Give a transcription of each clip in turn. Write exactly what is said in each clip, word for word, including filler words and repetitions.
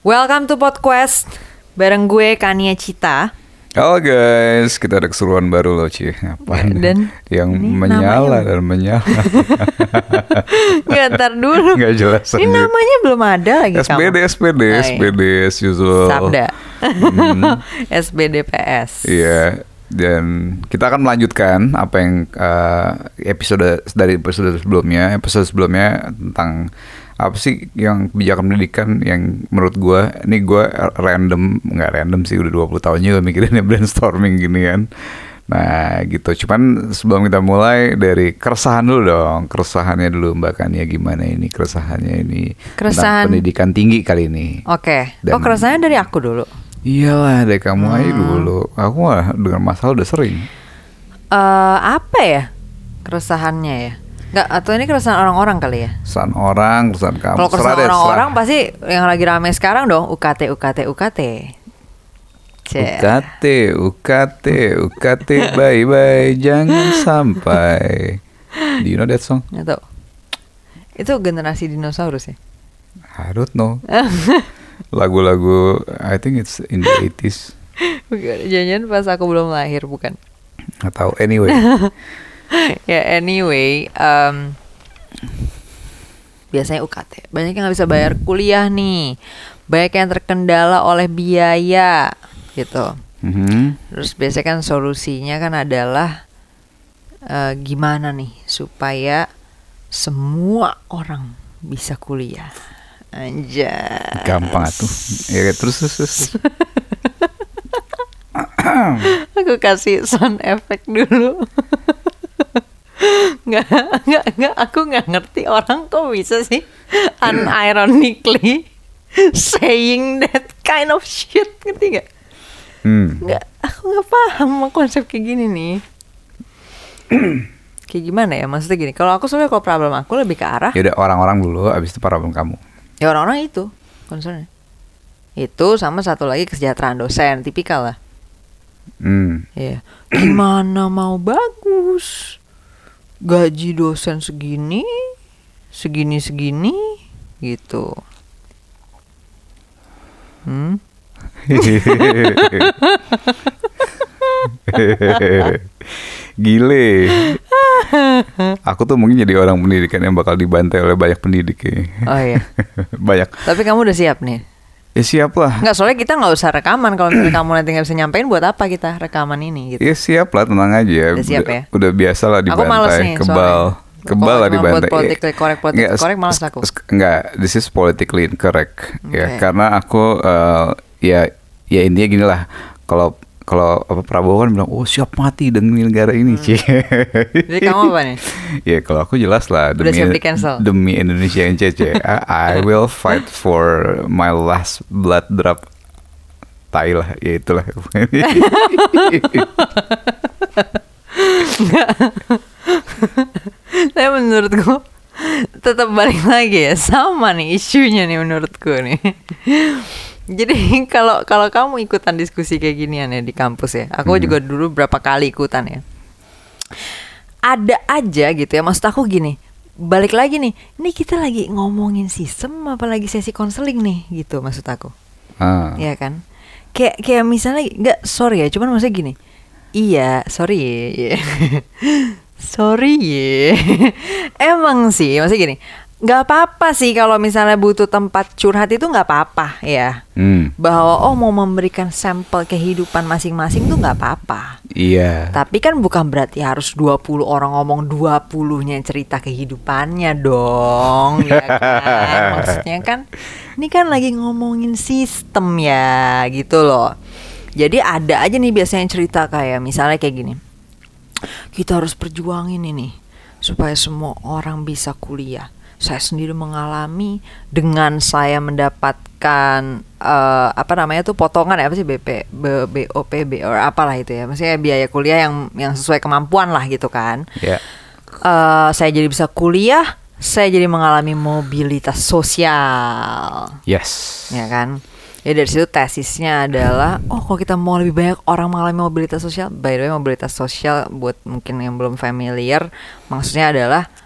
Welcome to Podcast bareng gue Kania Cita. Halo guys, kita ada keseruan baru loh Ci. Apaan? Dan yang menyala namanya... dan menyala. Gak, ntar dulu. Gak jelas. Ini aja. Namanya belum ada lagi. S B D, kamu. S B D, oh, S B D as usual. Sabda. hmm. S B D P S. Iya. Dan kita akan melanjutkan apa yang uh, episode dari episode sebelumnya, episode sebelumnya tentang apa sih yang kebijakan pendidikan yang menurut gue, ini gue random, nggak random sih, udah dua puluh tahun juga mikirinnya brainstorming gini kan. Nah gitu, cuman sebelum kita mulai dari keresahan dulu dong, keresahannya dulu Mbak Kania, gimana ini keresahannya ini keresahan tentang pendidikan tinggi kali ini. Oke, okay. Oh keresahannya dari aku dulu? Iyalah dari kamu hmm. aja dulu, aku mah dengan masalah udah sering. Uh, apa ya keresahannya ya? Nggak, atau ini keresahan orang-orang kali ya? Keresahan orang, keresahan kamu. Kalau keresahan orang-orang pasti yang lagi rame sekarang dong U K T, U K T, U K T. U K T, U K T, U K T, bye bye, jangan sampai. Do you know that song? Nggak tahu. Itu generasi dinosaurus ya? I don't know. Lagu-lagu, I think it's in the eighties. Bukan, jangan pas aku belum lahir, bukan? Nggak tahu, anyway. Ya anyway, um, biasanya U K T banyak yang nggak bisa bayar kuliah nih, banyak yang terkendala oleh biaya gitu. Mm-hmm. Terus biasanya kan solusinya kan adalah uh, gimana nih supaya semua orang bisa kuliah. Anjay. Gampang tuh. Ya terus terus. terus. Aku kasih sound effect dulu. Nggak, nggak, nggak, aku nggak ngerti orang kok bisa sih unironically saying that kind of shit, ngerti nggak? Hmm. Nggak, aku nggak paham konsep kayak gini nih. Kayak gimana ya, maksudnya gini, kalau aku sebenarnya kalau problem aku lebih ke arah. Ya udah orang-orang dulu, abis itu problem kamu. Ya orang-orang itu concernnya. Itu sama satu lagi kesejahteraan dosen, tipikal lah. Hmm. Ya, gimana mau bagus? Gaji dosen segini, segini segini, gitu. Hmm? Gile. Aku tuh mungkin jadi orang pendidikan yang bakal dibantai oleh banyak pendidik ya. Oh iya. Banyak. Tapi kamu udah siap nih? Ya siap lah. Nggak, soalnya kita nggak usah rekaman. Kalau kamu nanti nggak bisa nyampein, buat apa kita rekaman ini gitu. Ya siap lah, tenang aja. Udah siap ya? Udah biasa lah dibantai. Aku males nih, kebal. Soalnya. Kebal lah dibantai. Buat politically correct, politically correct malas aku. Enggak, this is politically incorrect. Okay. Ya, karena aku uh, ya ya intinya gini lah. Kalau kalau apa Prabowo kan bilang, oh siap mati demi negara ini, Ci. Hmm. Jadi kamu apa nih? Ya kalau aku jelas lah, demi demi Indonesia yang C C. I, I will fight for my last blood drop. Tai lah, ya itulah. Tapi menurutku tetap balik lagi ya, sama nih isunya nih menurutku nih. Jadi kalau kalau kamu ikutan diskusi kayak ginian ya di kampus ya, aku hmm. juga dulu berapa kali ikutan ya. Ada aja gitu ya, maksud aku gini, balik lagi nih, ini kita lagi ngomongin sistem apalagi sesi konseling nih gitu maksud aku. Ah. Ya kan? Kayak kayak misalnya nggak, sorry ya, cuman maksudnya gini. Iya, sorry ya. Sorry ya. Emang sih, maksudnya gini, nggak apa-apa sih kalau misalnya butuh tempat curhat itu nggak apa-apa ya. Hmm. Bahwa oh mau memberikan sampel kehidupan masing-masing tuh nggak apa-apa. Iya. Tapi kan bukan berarti harus dua puluh orang ngomong dua puluhnya cerita kehidupannya dong. Ya kan? Maksudnya kan ini kan lagi ngomongin sistem ya gitu loh. Jadi ada aja nih biasanya yang cerita kayak misalnya kayak gini. Kita harus perjuangin ini supaya semua orang bisa kuliah. Saya sendiri mengalami dengan saya mendapatkan uh, apa namanya tuh potongan ya, apa sih B P, B, B O P, B or apalah itu ya. Maksudnya biaya kuliah yang yang sesuai kemampuan lah gitu kan. Yeah. Uh, saya jadi bisa kuliah, saya jadi mengalami mobilitas sosial. Yes. Ya kan? Ya dari situ tesisnya adalah, oh kalau kita mau lebih banyak orang mengalami mobilitas sosial, by the way mobilitas sosial buat mungkin yang belum familiar, maksudnya adalah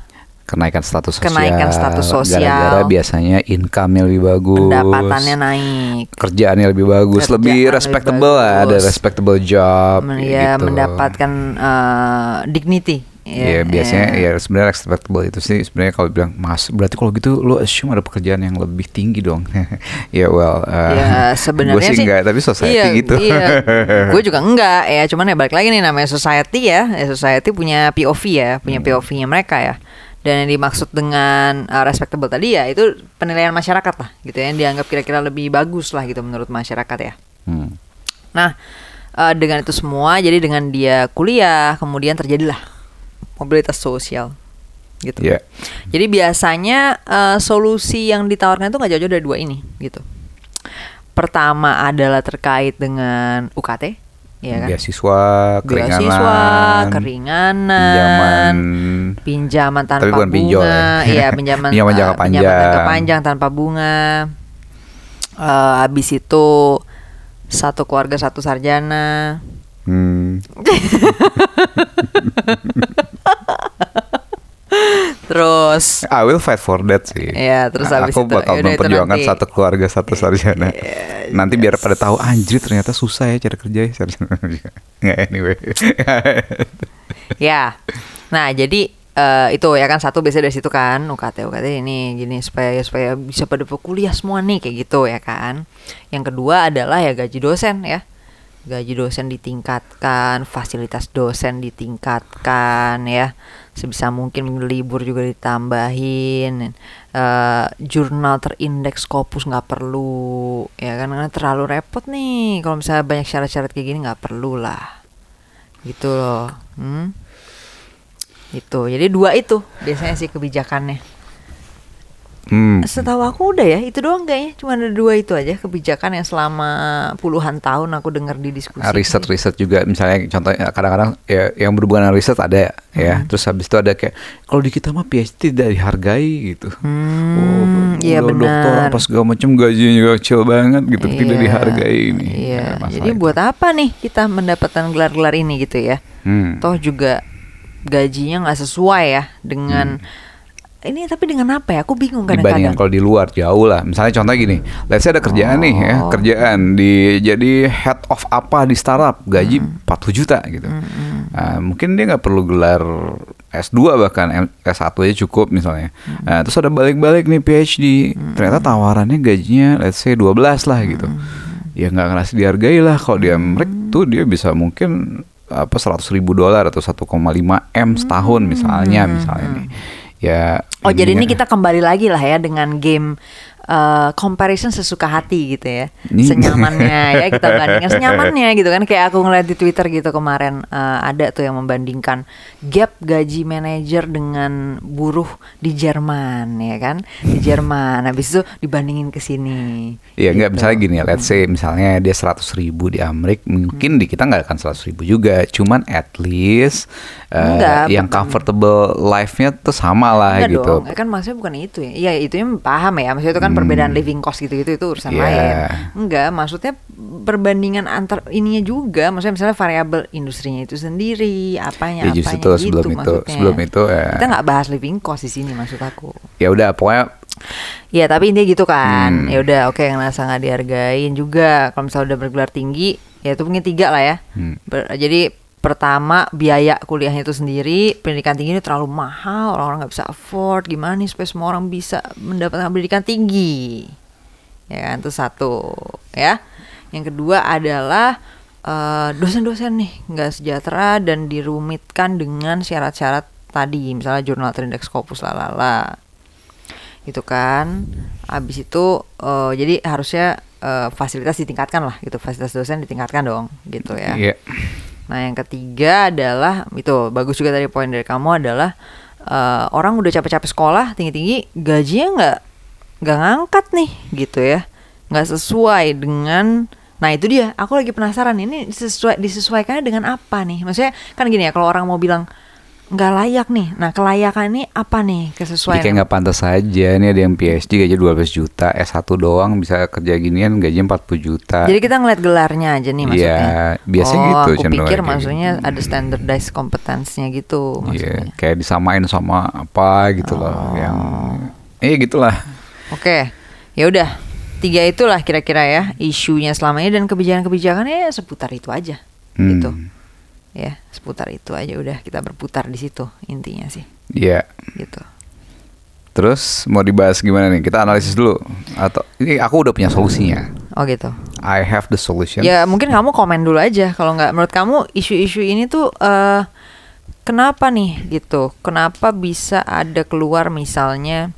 kenaikan status sosial. Kenaikan status sosial. Gara-gara biasanya income-nya lebih bagus. Pendapatannya naik. Kerjaannya lebih bagus, Kerjaan lebih respectable lebih lah, ada respectable job. Ya, gitu. mendapatkan uh, dignity. Iya, yeah, biasanya ya yeah, sebenarnya respectable itu sih sebenarnya kalau bilang mas berarti kalau gitu lo assume ada pekerjaan yang lebih tinggi dong. Ya yeah, well, uh, ya sebenarnya gue sih sih enggak, tapi society iya, gitu. Iya, gue juga enggak ya, cuman ya balik lagi nih namanya society ya, ya society punya P O V ya, punya hmm. P O V-nya mereka ya. Dan yang dimaksud dengan uh, respectable tadi ya itu penilaian masyarakat lah gitu ya, yang dianggap kira-kira lebih bagus lah gitu menurut masyarakat ya. Hmm. Nah uh, dengan itu semua, jadi dengan dia kuliah kemudian terjadilah mobilitas sosial gitu. Yeah. Jadi biasanya uh, solusi yang ditawarkan itu nggak jauh-jauh dari dua ini gitu. Pertama adalah terkait dengan U K T, ya kan? Beasiswa, keringanan, beasiswa, keringanan, pinjaman, pinjaman tanpa tapi bukan bunga, pinjol ya. Iya pinjaman, pinjaman jangka uh, panjang, pinjaman jangka panjang tanpa bunga. Uh, habis itu satu keluarga satu sarjana. Hmm. Terus I will fight for that sih. Ya, terus habis aku itu bakal yaudah, memperjuangkan nanti, satu keluarga satu sarjana. Yeah, nanti yes. biar pada tahu anjir ternyata susah ya cari kerja ya sarjana. Nggak, anyway. Ya. Nah, jadi uh, itu ya kan satu biasa dari situ kan U K T U K T ini gini supaya supaya bisa pada kuliah semua nih kayak gitu ya kan. Yang kedua adalah ya gaji dosen ya. Gaji dosen ditingkatkan, fasilitas dosen ditingkatkan ya, sebisa mungkin libur juga ditambahin, uh, jurnal terindeks Scopus nggak perlu ya kan, karena terlalu repot nih kalau misalnya banyak syarat-syarat kayak gini, nggak perlu lah gitu loh. hmm? Itu jadi dua itu biasanya sih kebijakannya. Hmm. Setahu aku udah ya itu doang kayaknya, cuma ada dua itu aja kebijakan yang selama puluhan tahun aku dengar di diskusi. Riset-riset juga misalnya contohnya kadang-kadang ya yang berhubungan dengan riset ada ya, hmm. terus habis itu ada kayak kalau di kita mah P H D tidak dihargai gitu. Hmm, oh, iya benar. Dokter apa segala macam gajinya juga kecil banget gitu, iya, tidak dihargai ini. Iya. Nah, jadi itu. Buat apa nih kita mendapatkan gelar-gelar ini gitu ya? Hmm. Toh juga gajinya nggak sesuai ya dengan hmm. Ini tapi dengan apa ya? Aku bingung kadang-kadang. Dibandingkan kalau di luar jauh lah. Misalnya contoh gini, let's say ada kerjaan oh. nih ya, kerjaan di jadi head of apa di startup, gaji hmm. empat puluh juta gitu. Hmm. Nah, mungkin dia nggak perlu gelar S dua bahkan S satu aja cukup misalnya. Hmm. Nah, terus ada balik-balik nih P H D, hmm. ternyata tawarannya gajinya let's say dua belas lah gitu. Hmm. Ya nggak ngerasa dihargai lah. Kalau di Amerika hmm. tuh dia bisa mungkin apa seratus ribu dolar atau satu koma lima M setahun misalnya, hmm. misalnya nih. Ya. Oh jadi ini kita kembali lagi lah ya dengan game uh, comparison sesuka hati gitu ya, senyamannya ya kita bandingkan senyamannya gitu kan. Kayak aku ngeliat di Twitter gitu kemarin uh, ada tuh yang membandingkan gap gaji manajer dengan buruh di Jerman ya kan, di Jerman habis itu dibandingin ke sini. Iya gitu. Nggak misalnya gini ya, let's say misalnya dia seratus ribu di Amerika, mungkin hmm. di kita nggak akan seratus ribu juga, cuman at least uh, Enggak, yang bukan. Comfortable life-nya tuh sama lah Enggak gitu. Dong. Kan maksudnya bukan itu ya. Iya, itu yang paham ya. Maksudnya itu kan hmm. perbedaan living cost gitu-gitu itu urusan yeah. lain. Enggak, maksudnya perbandingan antar ininya juga. Maksudnya misalnya variabel industrinya itu sendiri, apanya ya, apanya itu, gitu sebelum maksudnya. Itu, sebelum itu ya. Kita nggak bahas living cost di sini maksud aku. Ya udah pokoknya. Ya tapi intinya gitu kan. Hmm. Ya udah oke okay, ngerasa nggak dihargain juga. Kalau misalnya udah bergelar tinggi, ya itu mungkin tiga lah ya. Hmm. Ber- jadi pertama biaya kuliahnya itu sendiri, pendidikan tinggi ini terlalu mahal, orang-orang nggak bisa afford. Gimana nih supaya semua orang bisa mendapatkan pendidikan tinggi, ya kan, itu satu ya. Yang kedua adalah uh, dosen-dosen nih nggak sejahtera dan dirumitkan dengan syarat-syarat tadi, misalnya jurnal terindeks Scopus lalala gitu kan. Habis itu uh, jadi harusnya uh, fasilitas ditingkatkan lah gitu, fasilitas dosen ditingkatkan dong gitu ya. Yeah. Nah yang ketiga adalah itu bagus juga tadi poin dari kamu adalah uh, orang udah capek-capek sekolah tinggi-tinggi gajinya nggak nggak ngangkat nih gitu ya, nggak sesuai dengan. Nah itu dia, aku lagi penasaran ini sesuai disesuaikannya dengan apa nih? Maksudnya kan gini ya, kalau orang mau bilang nggak layak nih. Nah kelayakan ini apa nih kesesuaian? Jadi kayak nggak pantas aja. Ini ada yang P H D gaji dua belas juta, S satu doang bisa kerja ginian gajinya empat puluh juta. Jadi kita ngeliat gelarnya aja nih maksudnya. Iya, biasanya oh, gitu. Aku pikir kayak maksudnya gitu. ada standardized kompetensinya gitu maksudnya. Iya, kayak disamain sama apa gitu oh. loh. Yang, eh gitulah. Oke, ya udah. Tiga itulah kira-kira ya isunya selama ini dan kebijakan-kebijakannya seputar itu aja, hmm. gitu. Ya, seputar itu aja udah kita berputar di situ intinya sih. Iya. Yeah. Gitu. Terus mau dibahas gimana nih? Kita analisis dulu atau ini aku udah punya solusinya. Oh gitu. I have the solution. Ya mungkin kamu komen dulu aja kalau nggak menurut kamu isu-isu ini tuh uh, kenapa nih gitu? Kenapa bisa ada keluar misalnya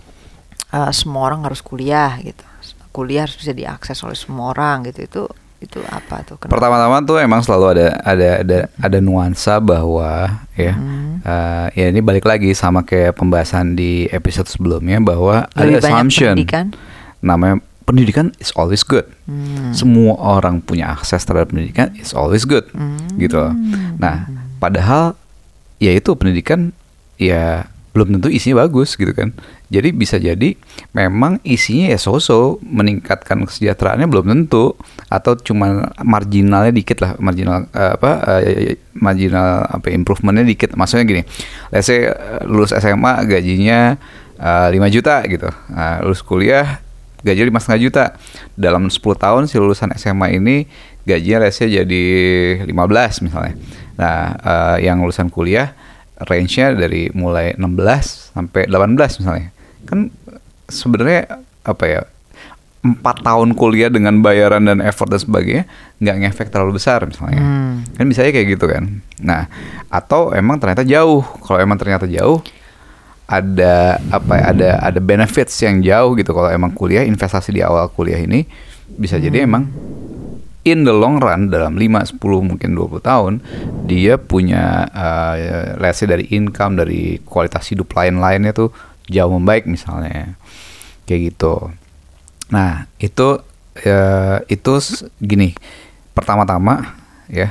uh, semua orang harus kuliah gitu? Kuliah harus bisa diakses oleh semua orang gitu itu. Itu apa tuh? Kenapa? Pertama-tama tuh emang selalu ada ada ada ada nuansa bahwa ya hmm. uh, ya ini balik lagi sama kayak pembahasan di episode sebelumnya bahwa lebih ada assumption pendidikan. Namanya pendidikan is always good. Hmm. Semua orang punya akses terhadap pendidikan is always good, hmm. gitu loh. Nah, padahal ya itu pendidikan ya belum tentu isinya bagus gitu kan. Jadi bisa jadi memang isinya ya so-so, meningkatkan kesejahteraannya belum tentu atau cuma marginalnya dikit lah, marginal uh, apa uh, marginal apa improvementnya dikit. Maksudnya gini, let's say uh, lulus S M A gajinya uh, lima juta gitu, uh, lulus kuliah gajinya lima setengah juta. Dalam sepuluh tahun si lulusan S M A ini gajinya let's say jadi lima belas misalnya. Nah, uh, yang lulusan kuliah range-nya dari mulai enam belas sampai delapan belas misalnya. Kan sebenarnya apa ya, empat tahun kuliah dengan bayaran dan effort dan sebagainya nggak ngefek terlalu besar misalnya. Hmm. Kan misalnya kayak gitu kan. Nah, atau emang ternyata jauh. Kalau emang ternyata jauh, ada apa ya, ada ada benefits yang jauh gitu. Kalau emang kuliah, investasi di awal kuliah ini bisa hmm. jadi emang in the long run dalam lima, sepuluh, mungkin dua puluh tahun dia punya uh, let's say dari income, dari kualitas hidup lain-lainnya tuh jauh membaik misalnya. Kayak gitu. Nah, itu uh, itu gini. Pertama-tama ya,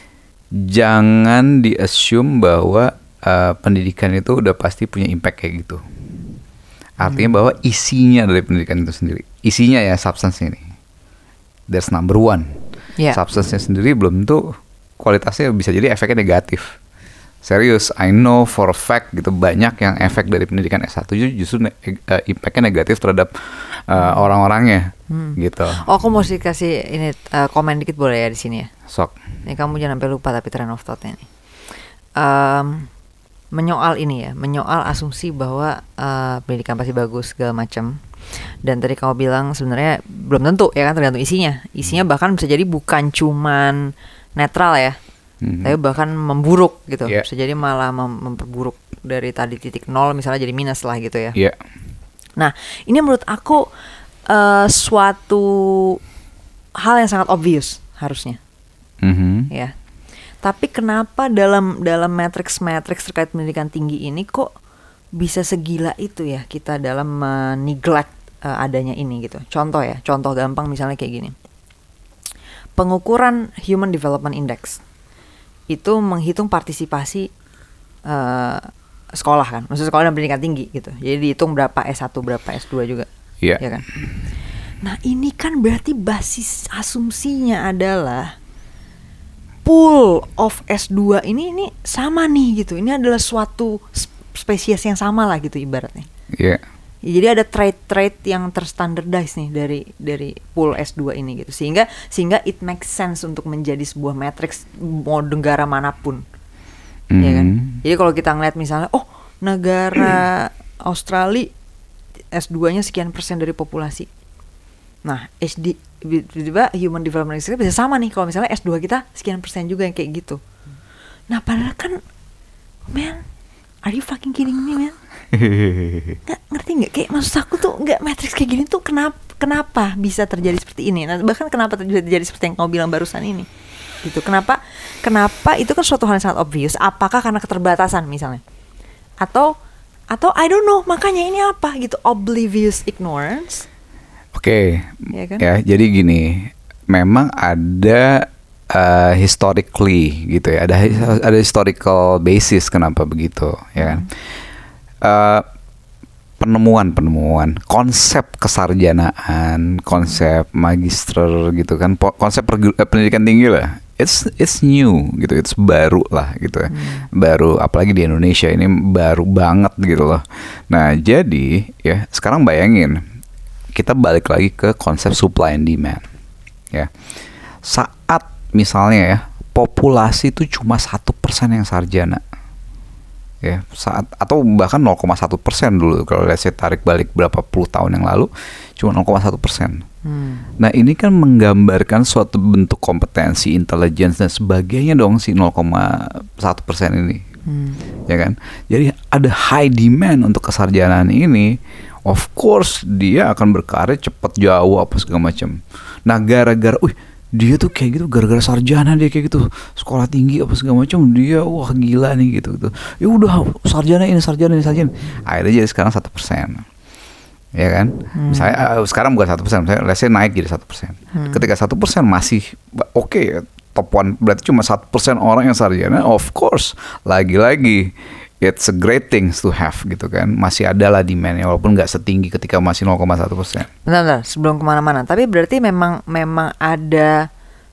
jangan di-assume bahwa uh, pendidikan itu udah pasti punya impact kayak gitu. Artinya hmm. bahwa isinya dari pendidikan itu sendiri. Isinya ya, substance-nya ini. That's number one. Yeah. Substance-nya sendiri belum tentu kualitasnya bisa jadi efeknya negatif. Serius, I know for a fact gitu banyak yang efek dari pendidikan S satu justru ne- uh, impact-nya negatif terhadap uh, orang-orangnya hmm. gitu. Oh, aku mau sih kasih ini uh, komen dikit boleh ya di sini ya? Sok. Ini kamu jangan sampai lupa tapi train of thought-nya nih. Um, menyoal ini ya, menyoal asumsi bahwa uh, pendidikan pasti bagus segala macam. Dan tadi kamu bilang sebenarnya belum tentu ya kan, tergantung isinya. Isinya bahkan bisa jadi bukan cuman netral ya. Mm-hmm. Tapi bahkan memburuk gitu, yeah. bisa jadi malah mem- memperburuk dari tadi titik nol misalnya jadi minus lah gitu ya. Yeah. Nah ini menurut aku uh, suatu hal yang sangat obvious harusnya, mm-hmm. ya. Tapi kenapa dalam dalam matriks-matriks terkait pendidikan tinggi ini kok bisa segila itu ya kita dalam meneglect uh, adanya ini gitu. Contoh ya, contoh gampang misalnya kayak gini. Pengukuran Human Development Index itu menghitung partisipasi uh, sekolah kan, maksudnya sekolah dan pendidikan tinggi gitu. Jadi dihitung berapa S satu, berapa S dua juga, yeah. ya kan. Nah ini kan berarti basis asumsinya adalah pool of S dua ini ini sama nih gitu. Ini adalah suatu spesies yang sama lah gitu ibaratnya. Iya. Yeah. Jadi ada trait-trait yang terstandardize nih dari dari pool S dua ini gitu. Sehingga sehingga it makes sense untuk menjadi sebuah matriks mau negara manapun. Mm-hmm. Ya kan? Jadi kalau kita ngeliat misalnya oh, negara Australia S dua-nya sekian persen dari populasi. Nah, H D tiba-tiba Human Development Index bisa sama nih kalau misalnya S dua kita sekian persen juga yang kayak gitu. Nah, padahal kan man, are you fucking kidding me, man? Nggak, ngerti nggak? Kayak maksud aku tuh nggak matriks kayak gini tuh kenapa kenapa bisa terjadi seperti ini? Nah, bahkan kenapa bisa terjadi seperti yang kamu bilang barusan ini? Gitu. Kenapa? Kenapa itu kan suatu hal yang sangat obvious. Apakah karena keterbatasan misalnya? Atau atau I don't know, makanya ini apa gitu? Oblivious ignorance. Oke. Okay. Ya kan? Ya, jadi gini, memang ada uh, historically gitu ya. Ada ada historical basis kenapa begitu, ya kan? Uh, penemuan-penemuan, konsep kesarjanaan, konsep magister gitu kan, po- konsep pergu- pendidikan tinggi lah. It's it's new gitu, it's baru lah gitu ya. Hmm. Baru apalagi di Indonesia ini baru banget gitu loh. Nah, jadi ya sekarang bayangin kita balik lagi ke konsep supply and demand. Ya. Saat misalnya ya populasi itu cuma satu persen yang sarjana. Ya, saat atau bahkan nol koma satu persen dulu kalau saya tarik balik berapa puluh tahun yang lalu cuma nol koma satu persen. Hmm. Nah, ini kan menggambarkan suatu bentuk kompetensi, intelligence dan sebagainya dong si nol koma satu persen ini. Hmm. Ya kan? Jadi ada high demand untuk kesarjanaan ini. Of course dia akan berkarir cepat, jauh apa segala macam. Nah, gara-gara wih dia tuh kayak gitu gara-gara sarjana, dia kayak gitu sekolah tinggi apa segala macam, dia wah gila nih gitu gitu. Ya udah sarjana ini sarjana ini sarjana. Akhirnya jadi sekarang satu persen, ya kan? Hmm. Misalnya uh, sekarang bukan satu persen, misalnya let's say naik jadi satu persen. Ketika satu persen masih oke, okay, top one berarti cuma satu persen orang yang sarjana. Of course, lagi-lagi it's a great things to have gitu kan. Masih ada lah demandnya walaupun nggak setinggi ketika masih nol koma satu persen. Bentar-bentar, sebelum kemana-mana. Tapi berarti memang memang ada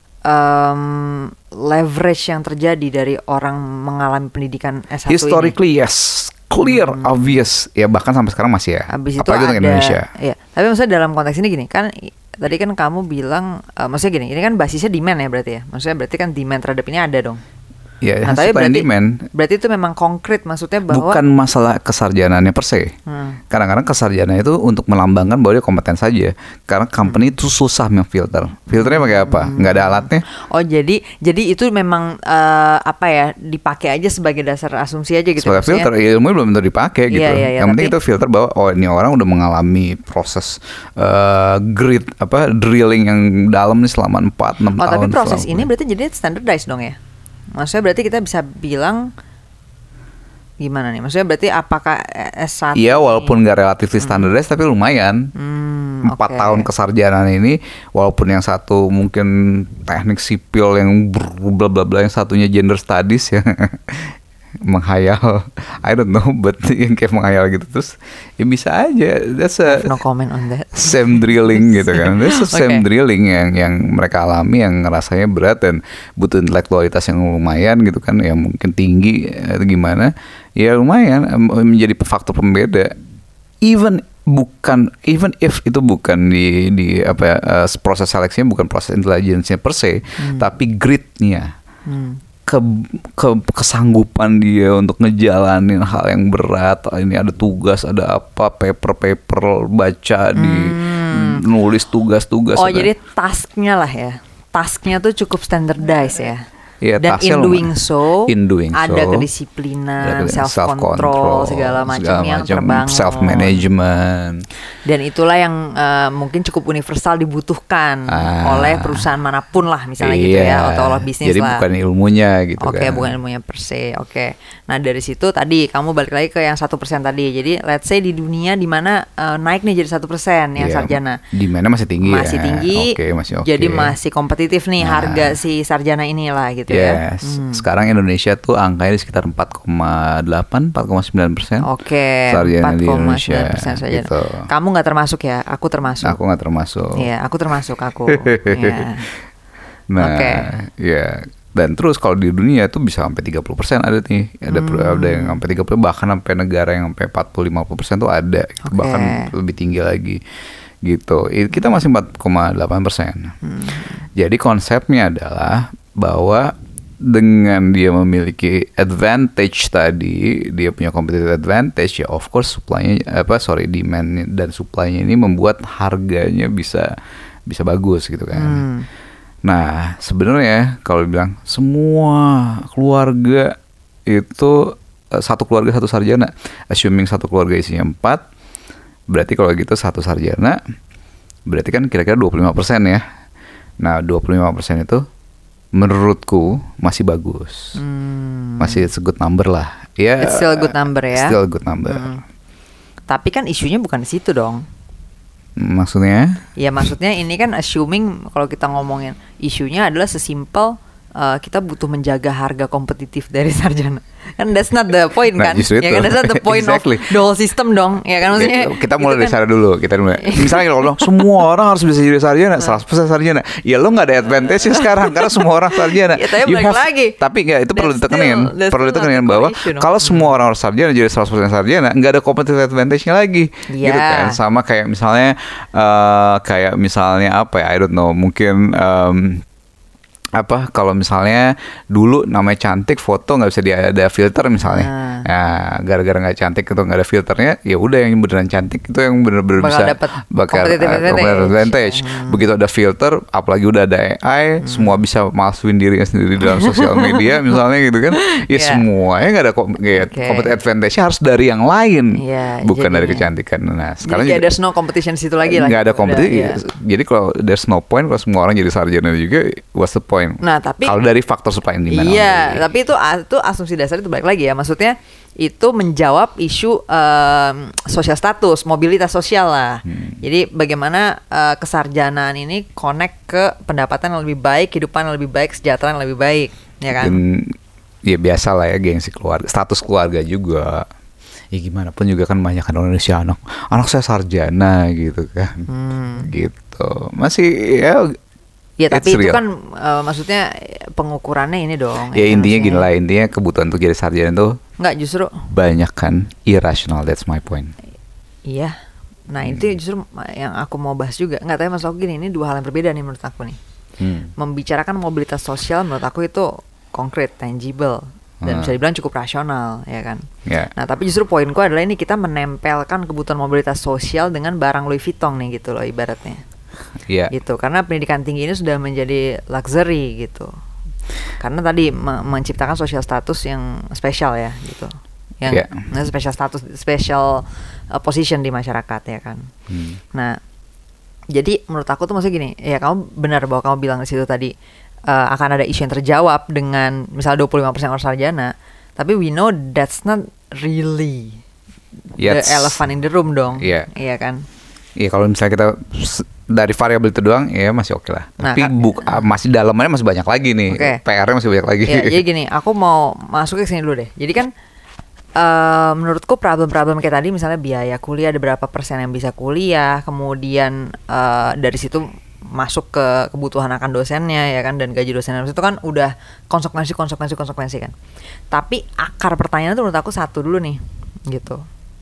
um, leverage yang terjadi dari orang mengalami pendidikan S satu Historically ini. Yes, clear, hmm. obvious. Ya bahkan sampai sekarang masih ya. Habis itu apalagi ada, untuk Indonesia. Ya. Tapi maksudnya dalam konteks ini gini kan. Tadi kan kamu bilang, uh, maksudnya gini, ini kan basisnya demand ya berarti ya. Maksudnya berarti kan demand terhadap ini ada dong. Ya, nah, tapi berarti, demand, berarti itu memang konkret, maksudnya bahwa bukan masalah kesarjanaannya per se. Hmm. Kadang-kadang kesarjanaan itu untuk melambangkan bahwa dia kompeten saja. Karena company itu susah memfilter. Filternya pakai apa? Hmm. Nggak ada alatnya. Oh, jadi jadi itu memang uh, apa ya, dipakai aja sebagai dasar asumsi aja gitu. Sebagai filter, ilmu belum tentu dipakai gitu. Iya, iya, iya, Yang penting itu filter bahwa oh ini orang udah mengalami proses uh, grit apa drilling yang dalam nih selama empat enam oh, tahun. Oh, tapi proses selama ini berarti jadi standardized dong ya? Maksudnya berarti kita bisa bilang gimana nih? Maksudnya berarti apakah S satu iya, walaupun nggak relatif standardized hmm. tapi lumayan. Hmm, Empat okay. tahun kesarjanaan ini, walaupun yang satu mungkin teknik sipil yang bla bla bla, yang satunya gender studies ya menghayal, I don't know, but yang kayak menghayal gitu terus ya bisa aja. That's a no comment on that. Same drilling gitu kan. That's a same okay. drilling yang yang mereka alami, yang rasanya berat dan butuh intelektualitas yang lumayan gitu kan, yang mungkin tinggi atau gimana. Ya lumayan menjadi faktor pembeda. Even bukan even if itu bukan di di apa uh, proses seleksinya bukan proses intelligence-nya per se, hmm. tapi gritnya. Hmm. Ke, ke kesanggupan dia untuk ngejalanin hal yang berat. Ini ada tugas, ada apa, paper-paper baca, hmm. di nulis tugas-tugas. Oh, ada. Jadi tasknya lah ya. Tasknya tuh cukup standardized ya. Ya, dan in doing, so, in doing so ada kedisiplinan, self control, segala macam segala yang macam, terbangun, self management. Dan itulah yang uh, mungkin cukup universal dibutuhkan ah, oleh perusahaan manapun lah, misalnya iya, gitu ya, atau oleh bisnis jadi lah. Jadi bukan ilmunya gitu okay, kan. Oke, bukan ilmunya per se. Oke. Okay. Nah dari situ tadi kamu balik lagi ke yang satu persen tadi. Jadi let's say di dunia di mana uh, naik nih jadi satu persen yang yeah, sarjana. Demandnya masih tinggi. Masih ya. tinggi. Okay, masih okay. Jadi masih kompetitif nih nah, harga si sarjana inilah gitu yes. ya. Hmm. Sekarang Indonesia tuh angkanya di sekitar empat koma delapan, empat koma sembilan persen. Oke. Sarjana di Indonesia. Gitu. Kamu nggak termasuk ya? Aku termasuk. Aku nggak termasuk. Iya, aku termasuk aku. yeah. Nah, okay. ya. Dan terus kalau di dunia itu bisa sampai tiga puluh persen ada nih. Ada hmm. ada yang sampai tiga puluh, bahkan sampai negara yang sampai empat puluh lima puluh persen tuh ada. Okay. Bahkan lebih tinggi lagi. Gitu. Kita masih empat koma delapan persen. Hmm. Jadi konsepnya adalah bahwa dengan dia memiliki advantage tadi, dia punya competitive advantage, ya of course supply-nya apa sorry demand dan supply-nya ini membuat harganya bisa bisa bagus gitu kan. Hmm. Nah, sebenarnya kalau dibilang semua keluarga itu satu keluarga satu sarjana, assuming satu keluarga isinya empat, berarti kalau gitu satu sarjana, berarti kan kira-kira dua puluh lima persen ya. Nah, dua puluh lima persen itu menurutku masih bagus, hmm. masih it's a good number lah. Ya, it's still a good number ya. Still a good number. Hmm. Tapi kan isunya bukan di situ dong. Maksudnya? Ya maksudnya ini kan assuming kalau kita ngomongin isunya adalah sesimpel uh, kita butuh menjaga harga kompetitif dari sarjana. Kan that's not the point Nah, kan? justru Ya itu. kan that's not the point Exactly. of the whole system dong. Ya kan maksudnya. Kita mulai itu dari kan- sana dulu. Kita mulai. Misalnya kalau bilang semua orang harus bisa jadi sarjana, seratus persen sarjana. Ya lo nggak ada advantage sekarang karena semua orang sarjana. Ya, tapi You balik lagi. Tapi nggak, itu perlu That's ditekenin. still- that's Perlu still ditekenin not bahwa the issue dong. kalau semua orang harus sarjana jadi seratus persen sarjana, nggak ada competitive advantage-nya lagi. Iya. Gitu kan. Sama kayak misalnya eh, kayak misalnya apa ya? I don't know. Mungkin em, apa kalau misalnya dulu namanya cantik foto nggak bisa dia ada filter misalnya, Nah. ya gara-gara nggak cantik atau nggak ada filternya, ya udah yang beneran cantik itu yang bener-bener Bakal bisa dapet bakal competitive uh, advantage. competitive advantage. Hmm. Begitu ada filter, apalagi udah ada A I, semua bisa masukin dirinya sendiri dalam sosial media misalnya gitu kan, ya Yeah. semuanya nggak ada kom- kayak Okay. competitive advantage harus dari yang lain, Iya, bukan dari jadinya. kecantikan. Nah Jadi sekarang kayak juga- there's no competition situ lagi lah. nggak ada Udah, kompetisi. iya. Jadi kalau there's no point kalau semua orang jadi sarjana juga, what's the point? Nah, tapi Kalau dari faktor supply and demand. Iya, only. tapi itu itu asumsi dasar itu balik lagi ya. Maksudnya itu menjawab isu em, sosial status, mobilitas sosial lah. Hmm. Jadi bagaimana eh, kesarjanaan ini connect ke pendapatan yang lebih baik, kehidupan yang lebih baik, kesejahteraan yang lebih baik, ya kan? Dan ya biasa lah ya, gengsi keluarga, status keluarga juga. Ya gimana pun juga kan banyak kan orang Indonesia anak anak saya sarjana gitu kan. Hmm. Gitu. Masih ya Ya tapi it's itu real. kan eh, maksudnya pengukurannya ini dong. Ya kan, intinya gini maksudnya. lah, intinya kebutuhan untuk jadi sarjana tuh Nggak justru banyak kan irrational, that's my point. iya. Nah itu justru yang aku mau bahas juga. Nggak tahu maksud aku gini, ini dua hal yang berbeda nih menurut aku nih. Hmm. Membicarakan mobilitas sosial menurut aku itu konkret, tangible, dan Hmm. bisa dibilang cukup rasional, ya kan. Ya. Nah tapi justru poinku adalah ini kita menempelkan kebutuhan mobilitas sosial dengan barang Louis Vuitton nih gitu loh ibaratnya. Iya. Gitu, karena pendidikan tinggi ini sudah menjadi luxury gitu. Karena tadi me- menciptakan social status yang spesial ya gitu. Yang Iya. nah, special status, special uh, position di masyarakat ya kan. Hmm. Nah, jadi menurut aku tuh maksudnya gini, ya kamu benar bahwa kamu bilang di situ tadi uh, akan ada isu yang terjawab dengan misalnya dua puluh lima persen orang sarjana, tapi we know that's not really Yes. the elephant in the room dong. Iya. Iya kan? Iya, kalau misalnya kita s- dari variabel itu doang, ya masih oke lah. Nah, Tapi kan- buk, ah, masih dalamnya masih banyak lagi nih. Oke. P R-nya masih banyak lagi. Ya, jadi gini, aku mau masuk ke sini dulu deh. Jadi kan eh, menurutku problem-problem kayak tadi misalnya biaya kuliah ada berapa persen yang bisa kuliah, kemudian eh, dari situ masuk ke kebutuhan akan dosennya ya kan, dan gaji dosennya itu kan udah konsekuensi konsekuensi konsekuensi kan. Tapi akar pertanyaan itu menurut aku satu dulu nih, gitu.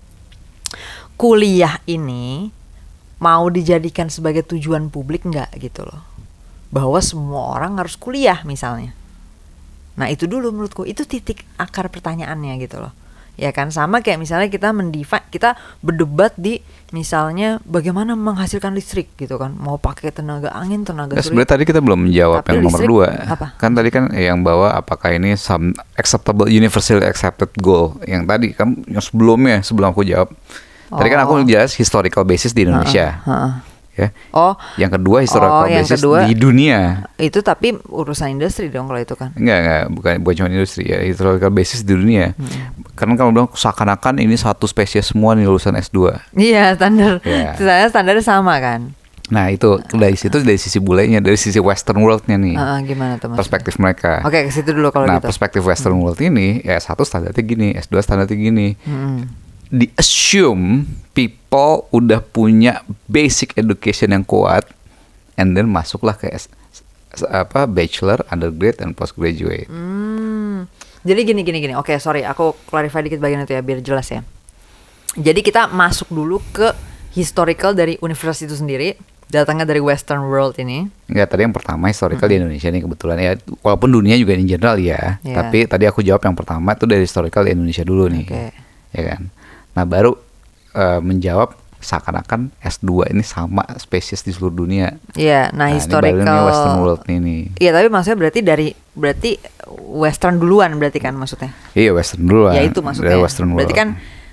Kuliah ini mau dijadikan sebagai tujuan publik nggak gitu loh, bahwa semua orang harus kuliah misalnya. Nah itu dulu menurutku, itu titik akar pertanyaannya gitu loh. Ya kan, sama kayak misalnya kita mendifa, kita berdebat di misalnya bagaimana menghasilkan listrik gitu kan, mau pakai tenaga angin, tenaga Nah, surya. sebenarnya tadi kita belum menjawab Tapi yang nomor listrik dua. apa? Kan tadi kan yang bawa apakah ini some acceptable, universally accepted goal. Yang tadi kan yang sebelumnya, sebelum aku jawab. Tadi kan aku Oh. jelas historical basis di Indonesia. Ha-ha, ha-ha. Ya. Oh, Yang kedua historical Oh, yang basis kedua- di dunia. itu tapi urusan industri dong kalau itu kan. Enggak, enggak, bukan bukan cuma industri ya, historical basis di dunia. Karena kalau bilang seakan-akan ini satu spesies semua nih lulusan S dua. Iya, standar. Iya. Saya standarnya sama kan. Nah, itu dari situ dari sisi bulenya, dari sisi western world-nya nih. Heeh, gimana tuh maksudnya? Perspektif mereka. Oke, ke situ dulu kalau Nah, gitu. perspektif western world ini ya satu standarnya gini, S dua standarnya gini. Mm-mm. Di assume people udah punya basic education yang kuat, and then masuklah ke S, s- apa bachelor, undergrad, dan postgraduate. Hmm. Jadi gini gini gini. Oke, sorry, aku clarify dikit bagian itu ya biar jelas ya. Jadi kita masuk dulu ke historical dari universitas itu sendiri, datangnya dari western world ini. Enggak, tadi yang pertama historical di Indonesia nih kebetulan ya, walaupun dunia juga in general ya. Iya. Tapi tadi aku jawab yang pertama itu dari historical di Indonesia dulu nih. Oke. Ya kan. Nah, baru eh, menjawab seakan-akan S dua ini sama spesies di seluruh dunia. Iya, nah, Nah, ini baru historical. nih western world ini. Iya, tapi maksudnya berarti dari berarti western duluan berarti kan maksudnya. Iya, western dulu lah. Ya itu maksudnya. Dari western world. Berarti kan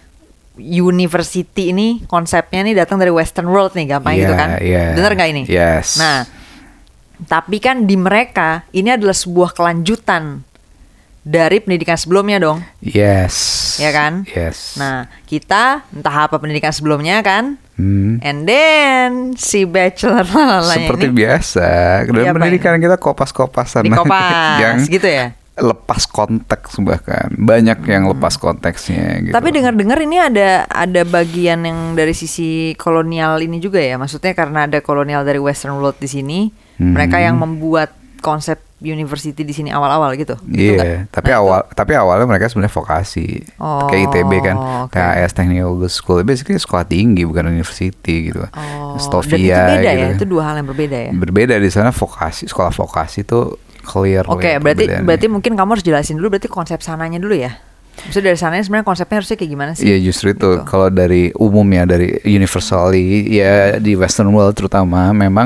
university ini konsepnya nih datang dari western world nih, gampang Iya, gitu kan. iya. Bener nggak ini? Yes. Nah, tapi kan di mereka ini adalah sebuah kelanjutan dari pendidikan sebelumnya dong. Yes. Ya kan? Yes. Nah, kita entah apa pendidikan sebelumnya kan, Hmm. And then si bachelor lalanya Seperti ini biasa, dalam Iya, pendidikan kita kopas-kopasan dikopas yang gitu ya. lepas konteks, bahkan banyak yang lepas konteksnya gitu. Tapi dengar-dengar ini ada ada bagian yang dari sisi kolonial ini juga ya. Maksudnya karena ada kolonial dari Western world di sini, Hmm. mereka yang membuat konsep university di sini awal-awal gitu. Iya, gitu kan? tapi Nah, awal itu- tapi awalnya mereka sebenarnya vokasi. Oh, Kayak I T B kan, oke. T H S Technical School, basically sekolah tinggi bukan university gitu. Oh, Stovia dan itu beda gitu ya, kan. itu dua hal yang berbeda ya. Berbeda di sana vokasi, sekolah vokasi tuh clear. Oke, ya berarti perbedaannya. berarti mungkin kamu harus jelasin dulu berarti konsep sananya dulu ya. Maksudnya dari sananya sebenarnya konsepnya harusnya kayak gimana sih? Iya justru itu Gitu. kalau dari umum ya, dari universally ya di Western world terutama, memang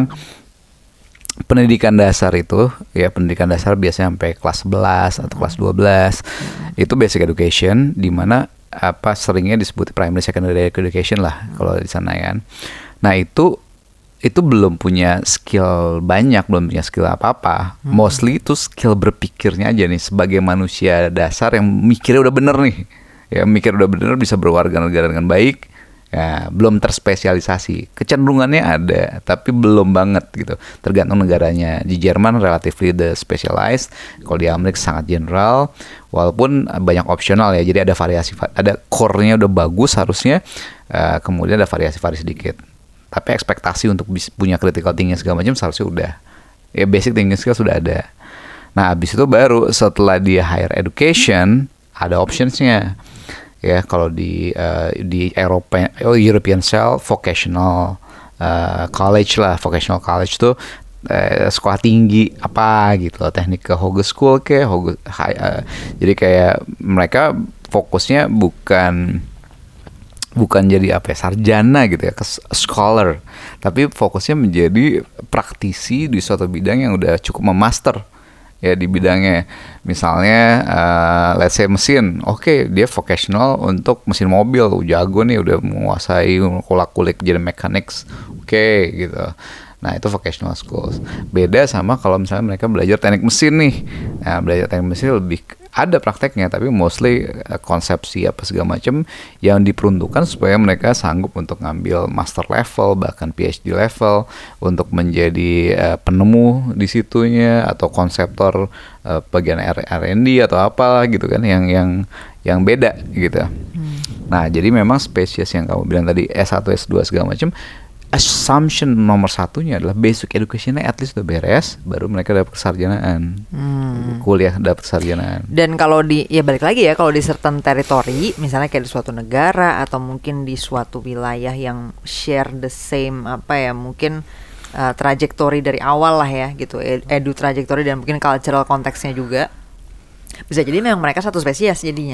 pendidikan dasar itu ya, pendidikan dasar biasanya sampai kelas sebelas atau kelas dua belas itu basic education, di mana apa seringnya disebut primary secondary education lah kalau di sana ya. Nah itu itu belum punya skill banyak, belum punya skill apa-apa. Mostly itu skill berpikirnya aja nih, sebagai manusia dasar yang mikirnya udah bener nih. Ya mikir udah bener, bisa berwarga negara dengan baik. Ya, belum terspesialisasi. Kecenderungannya ada, tapi belum banget gitu. Tergantung negaranya. Di Jerman relatively the specialized, kalau di Amerika sangat general, walaupun banyak opsional ya. Jadi ada variasi, ada core-nya udah bagus harusnya, uh, kemudian ada variasi-variasi sedikit. Tapi ekspektasi untuk bis, punya critical thinking segala macam seharusnya udah. Ya basic thinking skill sudah ada. Nah, habis itu baru setelah dia higher education ada optionsnya. Ya, kalau di uh, di Eropa, oh, European style vocational uh, college lah, vocational college tuh uh, sekolah tinggi apa gitu loh, teknik ke Hogeschool ke Hoge, uh, jadi kayak mereka fokusnya bukan bukan jadi apa ya, sarjana gitu ya, ke scholar, tapi fokusnya menjadi praktisi di suatu bidang yang udah cukup memaster ya di bidangnya. Misalnya uh, let's say mesin, oke okay, dia vocational untuk mesin mobil, jago nih, udah menguasai kulak-kulik jadi mechanics, oke okay, gitu. Nah itu vocational schools. Beda sama kalau misalnya mereka belajar teknik mesin nih. Nah belajar teknik mesin lebih ada prakteknya, tapi mostly uh, konsepsi apa segala macam yang diperuntukkan supaya mereka sanggup untuk ngambil master level, bahkan P H D level, untuk menjadi uh, penemu di situnya atau konseptor uh, bagian R and D atau apalah gitu kan, yang yang yang beda gitu. Hmm. Nah jadi memang spesies yang kamu bilang tadi S satu S dua segala macam, assumption nomor satunya adalah basic education-nya at least udah beres, baru mereka dapat kesarjanaan, hmm. kuliah dapat kesarjanaan. Dan kalau di, ya balik lagi ya, kalau di certain territory, misalnya kayak di suatu negara atau mungkin di suatu wilayah yang share the same apa ya, mungkin uh, trajektori dari awal lah ya gitu, edu trajektori dan mungkin cultural konteksnya juga, bisa jadi memang mereka satu spesies jadinya.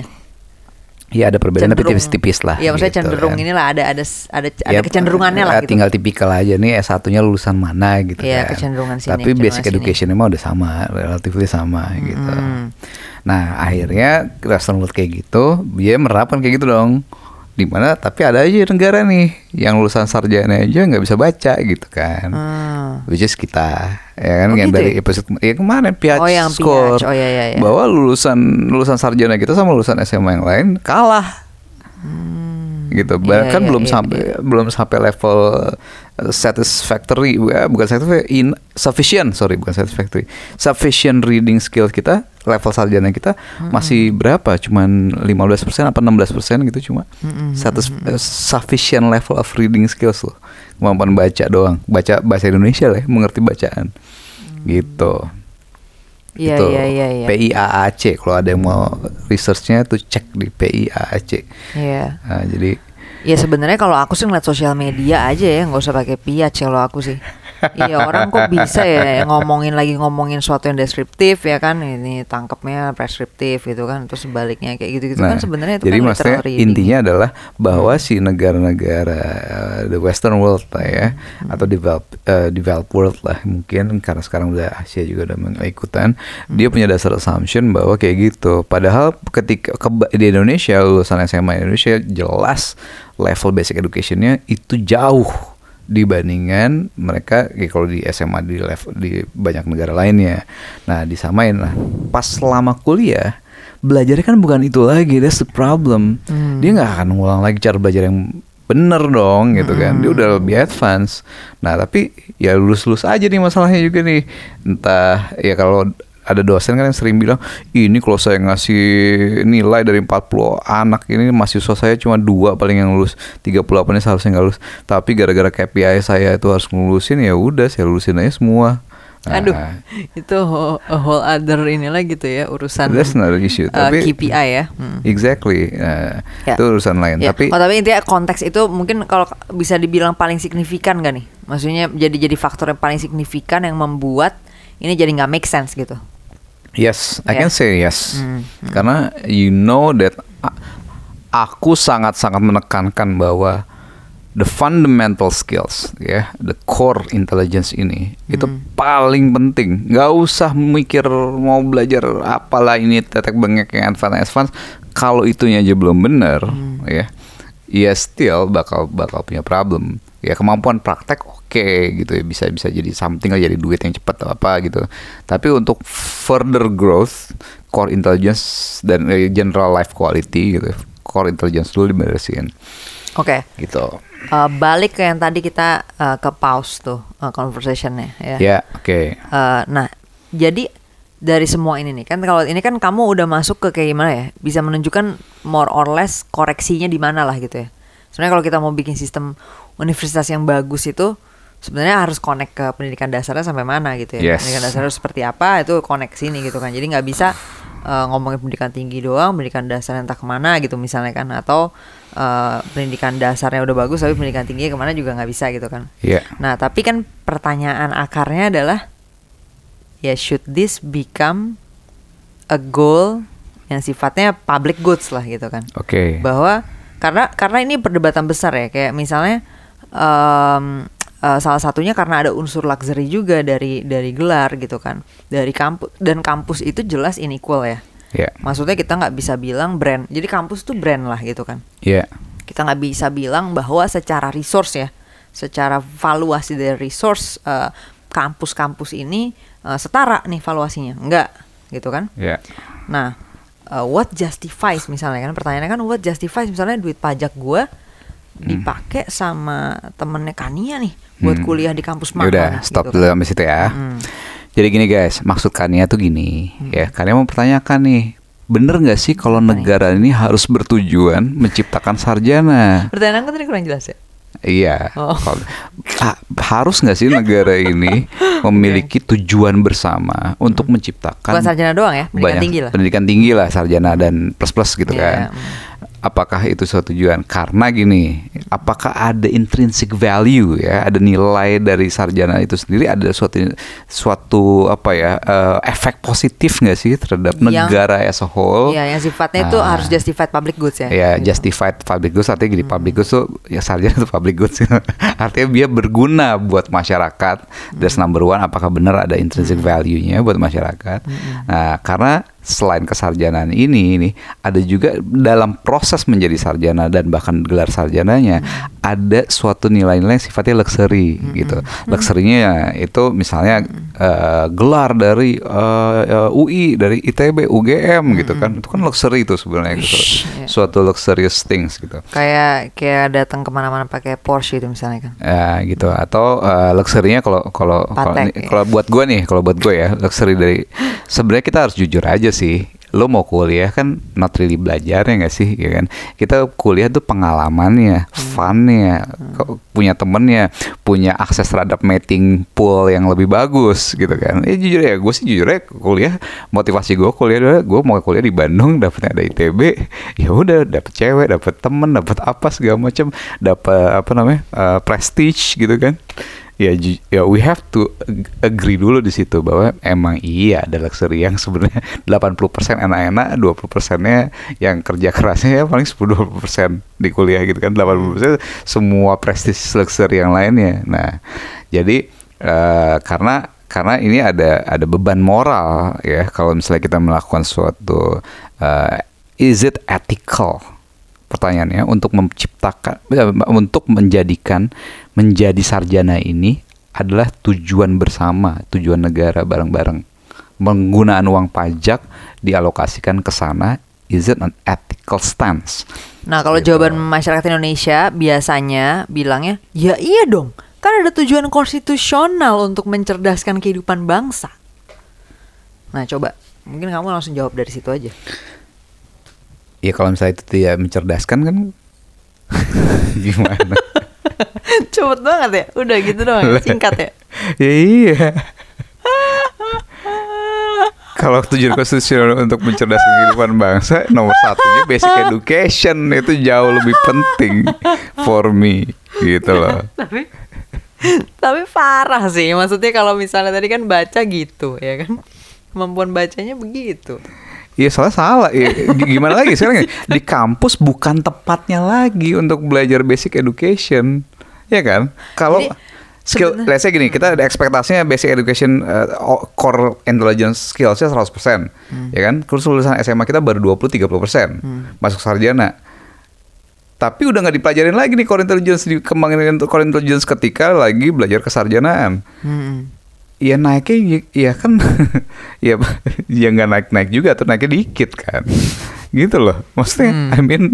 Iya ada perbedaan tapi tipis-tipis lah. Iya maksudnya gitu, cenderung kan. Inilah ada ada ada ada ya, kecenderungannya lah. Tinggal gitu. Tipikal aja nih S satunya lulusan mana gitu ya, kan. Kecenderungan sini. Tapi basic education emang udah sama, relatively sama hmm. gitu. Nah akhirnya Western world kayak gitu, dia menerapkan kayak gitu dong. Dimana tapi ada aja negara nih yang lulusan sarjana aja nggak bisa baca gitu kan. Hmm. Which is kita, ya kan, oh, yang gitu dari episode ya kemarin P H oh, yang score P H. Oh, iya, iya, iya. bahwa lulusan lulusan sarjana kita sama lulusan S M A yang lain kalah. Hmm. Gitu. Bahkan iya, belum iya, sampai iya. belum sampai level satisfactory, bukan satisfactory, in sufficient, sorry bukan satisfactory, sufficient reading skill kita, level sarjana kita mm-hmm. masih berapa? Cuman lima belas persen apa enam belas persen gitu cuma. Mm-hmm. Satis, uh, sufficient level of reading skills loh. Kemampuan baca doang, baca bahasa Indonesia lah, mengerti bacaan. Mm. Gitu. Iya, itu iya, iya, iya. P I A A C, kalau ada yang mau researchnya tuh cek di P I A A C. Iya. Nah, jadi ya sebenarnya kalau aku sih ngeliat sosial media aja ya, nggak usah pakai P H kalau aku sih. Iya orang kok bisa ya ngomongin lagi ngomongin sesuatu yang deskriptif ya kan, ini tangkepnya preskriptif gitu kan, terus sebaliknya kayak gitu-gitu nah, kan sebenarnya itu jadi kan maksudnya intinya ini. Adalah bahwa hmm. si negara-negara uh, the Western world lah ya, hmm. atau develop uh, developed world lah mungkin, karena sekarang udah Asia juga udah mengikutan, hmm. dia punya dasar assumption bahwa kayak gitu. Padahal ketika ke, di Indonesia lulusan S M A Indonesia jelas level basic education-nya itu jauh dibandingkan mereka ya, kalau di S M A di level di banyak negara lainnya. Nah disamain lah. Pas selama kuliah belajarnya kan bukan itu lagi, that's the problem. Hmm. Dia nggak akan ngulang lagi cara belajar yang bener dong gitu kan, dia udah lebih advance. Nah tapi ya lulus-lulus aja nih masalahnya juga nih. Entah ya kalau ada dosen kan yang sering bilang, ini kalau saya ngasih nilai dari empat puluh anak ini mahasiswa saya cuma dua paling yang lulus, tiga puluh delapan ini seharusnya nggak lulus. Tapi gara-gara K P I saya itu harus ngelulusin, ya udah saya lulusin aja semua. Nah, aduh, itu whole, a whole other inilah gitu ya, urusan that's another issue. uh, Tapi K P I ya. Hmm. exactly, uh, Ya. itu urusan lain. Ya. Tapi Oh, tapi intinya konteks itu mungkin kalau bisa dibilang paling signifikan gak nih? Maksudnya jadi jadi faktor yang paling signifikan yang membuat ini jadi nggak make sense gitu. yes, I Ya. can say yes. Hmm, hmm. Karena you know that a- aku sangat-sangat menekankan bahwa the fundamental skills, ya, the core intelligence ini itu paling penting. Gak usah mikir mau belajar apalah ini tetek bengek yang advance advance. Kalau itunya aja belum benar, ya, ya still bakal bakal punya problem. Ya kemampuan praktek oke gitu ya, bisa bisa jadi something lah, jadi duit yang cepat atau apa gitu. Tapi untuk further growth, core intelligence dan eh, general life quality gitu, core intelligence dulu diberesin. Oke. Gitu. Uh, balik ke yang tadi kita uh, ke pause tuh uh, conversationnya ya. Ya, oke. Uh, nah, jadi dari semua ini nih kan, kalau ini kan kamu udah masuk ke kayak gimana ya, bisa menunjukkan more or less koreksinya di mana lah gitu ya. Sebenarnya kalau kita mau bikin sistem universitas yang bagus itu sebenarnya harus connect ke pendidikan dasarnya sampai mana gitu ya. Yes. Pendidikan dasarnya seperti apa itu connect sini gitu kan. Jadi nggak bisa uh, ngomongin pendidikan tinggi doang, pendidikan dasarnya entah kemana gitu misalnya kan, atau uh, pendidikan dasarnya udah bagus tapi pendidikan tingginya kemana juga nggak bisa gitu kan. Iya. Nah tapi kan pertanyaan akarnya adalah ya, should this become a goal yang sifatnya public goods lah gitu kan. Oke. Bahwa karena karena ini perdebatan besar ya, kayak misalnya um, uh, salah satunya karena ada unsur luxury juga dari dari gelar gitu kan, dari kampus, dan kampus itu jelas unequal ya. Iya. Maksudnya kita nggak bisa bilang brand, jadi kampus tuh brand lah gitu kan. Iya. Kita nggak bisa bilang bahwa secara resource ya, secara valuasi dari resource uh, kampus-kampus ini uh, setara nih valuasinya, enggak gitu kan. Iya. Nah, uh, what justifies misalnya kan, pertanyaannya kan what justifies misalnya duit pajak gue dipakai sama temennya Kania nih buat Hmm. kuliah di kampus Ya mana udah, nih, stop gitu dulu kan. sampai situ ya. Hmm. Jadi gini guys, maksud Kania tuh gini, ya. Kania mau pertanyakan nih, bener nggak sih kalau Apa nih? negara ini harus bertujuan menciptakan sarjana? Pertanyaan kan tadi kurang jelas ya. Iya. Oh. Kalau- ah, harus nggak sih negara ini memiliki tujuan bersama untuk menciptakan Bukan sarjana doang ya, pendidikan banyak tinggi lah. pendidikan tinggi lah, sarjana dan plus plus gitu Iya, kan? Apakah itu suatu tujuan? Karena gini, apakah ada intrinsic value ya, ada nilai dari sarjana itu sendiri, ada suatu suatu apa ya eh, efek positif nggak sih terhadap Yang- negara as a whole? Iya, yang sifatnya itu Ah. harus justified public goods ya. Ya, gitu. justified public goods, artinya gini, public goods tuh ya sarjana itu public goods. Artinya dia berguna buat masyarakat. That's number one, apakah benar ada intrinsic value-nya buat masyarakat. Nah, karena selain kesarjanaan ini, ini ada juga dalam proses menjadi sarjana dan bahkan gelar sarjananya ada suatu nilai-nilai yang sifatnya luxury gitu. Luxury-nya itu misalnya eh, gelar dari eh, U I, dari I T B, U G M gitu kan. Itu kan luxury itu sebenarnya gitu. Iya. Suatu luxurious things gitu. Kayak kayak datang kemana-mana pakai Porsche itu misalnya kan. Ya gitu, atau uh, luxury-nya kalau kalau kalau Patek, ini- ya. kalau buat gue nih, kalau buat gue ya, luxury dari sebenarnya kita harus jujur aja sih. Lo mau kuliah kan not really belajar ya nggak sih, ya kan? Kita kuliah tuh pengalamannya, funnya, kok punya temennya, punya akses terhadap meeting pool yang lebih bagus gitu kan. Eh jujur ya, gue sih jujur ya kuliah, motivasi gue kuliah adalah gue mau kuliah di Bandung, dapetnya ada I T B, ya udah dapet cewek, dapet temen, dapet apa segala macam, dapet apa namanya uh, prestige gitu kan. Ya, ju- ya we have to ag- agree dulu di situ bahwa emang iya ada luxury yang sebenarnya delapan puluh persen enak-enak, dua puluh persennya yang kerja kerasnya ya paling sepuluh dua puluh persen di kuliah gitu kan, delapan puluh persen semua prestige luxury yang lainnya. Nah, jadi eh, karena karena ini ada ada beban moral ya kalau misalnya kita melakukan suatu eh, is it ethical? Pertanyaannya untuk menciptakan, untuk menjadikan menjadi sarjana ini adalah tujuan bersama, tujuan negara bareng-bareng. Penggunaan uang pajak dialokasikan ke sana, is it an ethic philosophical stance. Nah, kalau Gitu. jawaban masyarakat Indonesia biasanya bilangnya, ya iya dong, kan ada tujuan konstitusional untuk mencerdaskan kehidupan bangsa. Nah, coba, mungkin kamu langsung jawab dari situ aja. Ya kalau misalnya itu tidak mencerdaskan kan gimana? Cepet banget ya, udah gitu doang, singkat ya. Ya iya. Kalau tujuan konstitusional untuk mencerdaskan kehidupan bangsa, nomor satunya basic education, itu jauh lebih penting for me, gitu loh. Tapi tapi parah sih, maksudnya kalau misalnya tadi kan baca gitu, ya kan, kemampuan bacanya begitu. Iya soalnya salah, ya, gimana lagi sekarang ya? Di kampus bukan tepatnya lagi untuk belajar basic education, ya kan? Kalau Jadi, skill, sebenernya- let's say gini, kita ada ekspektasinya basic education uh, core intelligence skillsnya seratus persen, Hmm. ya kan? Kursus lulusan S M A kita baru dua puluh sampai tiga puluh persen Hmm. masuk sarjana. Tapi udah nggak dipelajarin lagi nih core intelligence, dikembangin untuk core intelligence ketika lagi belajar kesarjanaan. Hmm. Ya naiknya y- ya kan ya ya nggak naik-naik juga atau naiknya dikit kan. Gitu loh. Maksudnya Hmm. I mean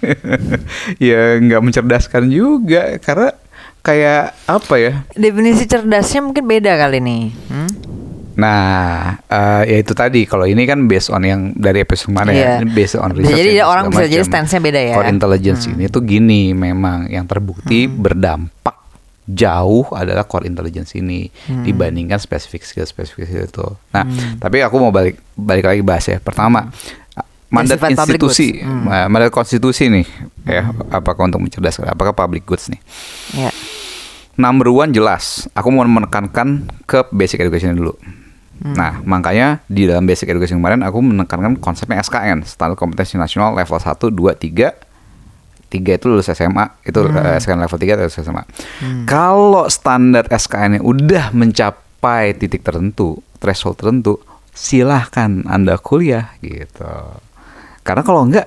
ya nggak mencerdaskan juga karena kayak apa ya? Definisi cerdasnya mungkin beda kali nih. Hmm? Nah, eh, ya itu tadi. Kalau ini kan based on yang dari episode mana Iya. ya? Ini based on Bisa research. jadi dan orang segala bisa jadi macam. stance-nya beda ya. Core intelligence Hmm. ini tuh gini memang yang terbukti berdampak jauh adalah core intelligence ini Hmm. dibandingkan spesifik skill spesifik skill itu. Nah, Hmm. tapi aku mau balik balik lagi bahas ya. Pertama, mandat sifat public institusi, goods. Hmm. ma- mandat konstitusi nih, ya, apakah untuk mencerdaskan, apakah public goods nih? Ya. Number one jelas, aku mau menekankan ke basic education dulu. Hmm. Nah, makanya di dalam basic education kemarin aku menekankan konsepnya S K N, Standar Kompetensi Nasional level satu, dua, tiga. tiga itu lulus S M A, itu Hmm. eh, S K N level tiga lulus S M A. Hmm. Kalau standar S K N-nya udah mencapai titik tertentu, threshold tertentu, silahkan Anda kuliah gitu. Karena kalau enggak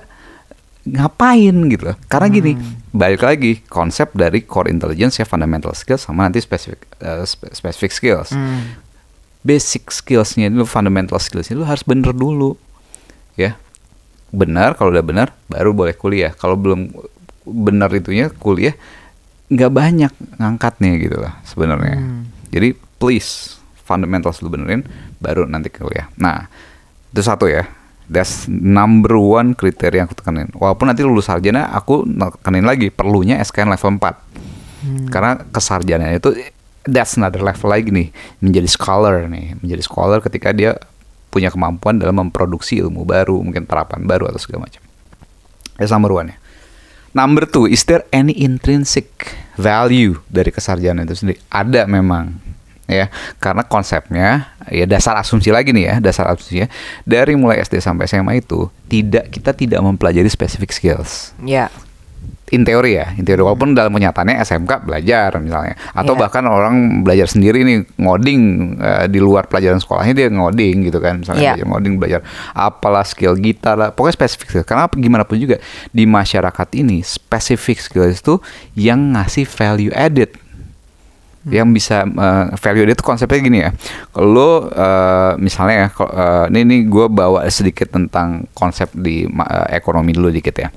ngapain gitu. Karena gini, balik lagi konsep dari core intelligence ya, fundamental skills sama nanti specific uh, spe- specific skills. Hmm. Basic skillsnya dulu, fundamental skillsnya dulu harus bener dulu, ya. Benar, kalau udah benar baru boleh kuliah. Kalau belum benar itunya kuliah nggak banyak ngangkatnya gitu lah sebenarnya. Hmm. Jadi please fundamentals dulu benerin, baru nanti kuliah. Nah itu satu ya. That's number one kriteria yang aku tekanin. Walaupun nanti lulus sarjana, aku tekanin lagi perlunya S K N level empat. Hmm. Karena kesarjanaan itu that's another level lagi nih, menjadi scholar nih, menjadi scholar ketika dia punya kemampuan dalam memproduksi ilmu baru, mungkin terapan baru atau segala macam. That's number one ya. Number two, is there any intrinsic value dari kesarjanaan itu sendiri? Ada memang, ya, karena konsepnya ya dasar asumsi lagi nih ya, dasar asumsinya dari mulai S D sampai S M A itu tidak kita tidak mempelajari specific skills. Ya. In teori ya, in teori, walaupun dalam kenyataannya S M K belajar misalnya, atau Iya. bahkan orang belajar sendiri nih ngoding eh, di luar pelajaran sekolahnya dia ngoding gitu kan, misalnya Iya. belajar ngoding, belajar apalah skill gitar lah, pokoknya spesifik skill. Karena gimana pun juga di masyarakat ini spesifik skill itu yang ngasih value added, yang bisa uh, value added itu konsepnya gini ya. Kalau uh, misalnya ya, kalau, uh, ini ini gue bawa sedikit tentang konsep di uh, ekonomi dulu dikit ya.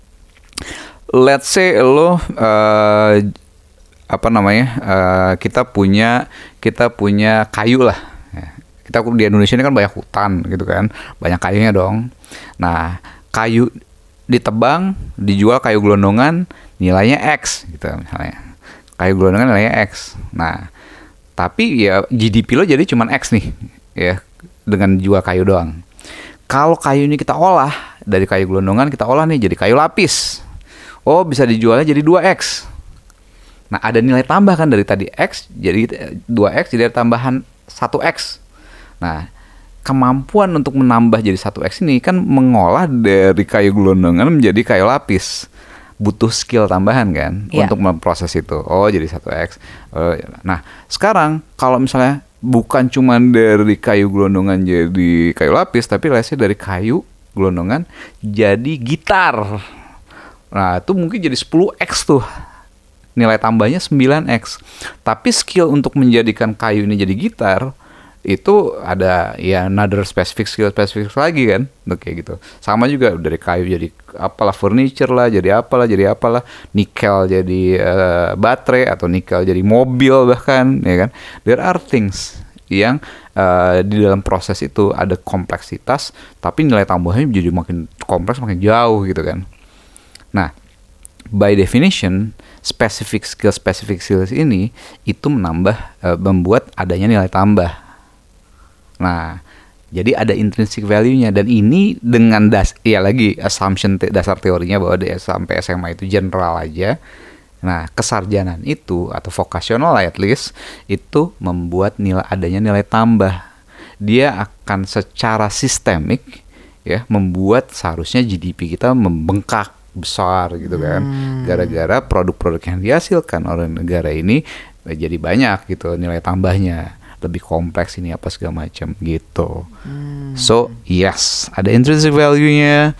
Let's say lo uh, apa namanya uh, kita punya kita punya kayu lah. Kita di Indonesia ini kan banyak hutan gitu kan, banyak kayunya dong. Nah kayu ditebang, dijual kayu gelondongan, nilainya X gitu misalnya. Kayu gelondongan nilainya X. Nah tapi ya G D P lo jadi cuma X nih ya dengan jual kayu doang. Kalau kayu ini kita olah dari kayu gelondongan, kita olah nih jadi kayu lapis. Oh bisa dijualnya jadi dua X. Nah ada nilai tambah kan dari tadi X jadi dua X, jadi ada tambahan satu X. Nah kemampuan untuk menambah jadi satu X ini kan mengolah dari kayu gelondongan menjadi kayu lapis. Butuh skill tambahan kan Iya. untuk memproses itu. Oh jadi satu X. Oh, nah sekarang kalau misalnya bukan cuma dari kayu gelondongan jadi kayu lapis, tapi let's say dari kayu gelondongan jadi gitar. Nah itu mungkin jadi sepuluh X tuh, nilai tambahnya sembilan X. Tapi skill untuk menjadikan kayu ini jadi gitar itu ada ya another specific skill specific lagi kan, untuk kayak gitu. Sama juga dari kayu jadi apalah furniture lah, jadi apalah jadi apalah, nikel jadi uh, baterai atau nikel jadi mobil bahkan, ya kan. There are things yang uh, di dalam proses itu ada kompleksitas, tapi nilai tambahnya jadi makin kompleks, makin jauh gitu kan. Nah, by definition, specific skill specific skills ini itu menambah, uh, membuat adanya nilai tambah. Nah, jadi ada intrinsic value-nya, dan ini dengan das, ya lagi assumption te- dasar teorinya bahwa dia sampai S M A itu general aja. Nah, kesarjanaan itu atau vocational at least itu membuat nilai adanya nilai tambah. Dia akan secara sistemik ya membuat seharusnya G D P kita membengkak besar gitu kan. Hmm. Gara-gara produk-produk yang dihasilkan oleh negara ini jadi banyak gitu nilai tambahnya. Lebih kompleks ini apa segala macam gitu. Hmm. So yes, ada intrinsic value-nya,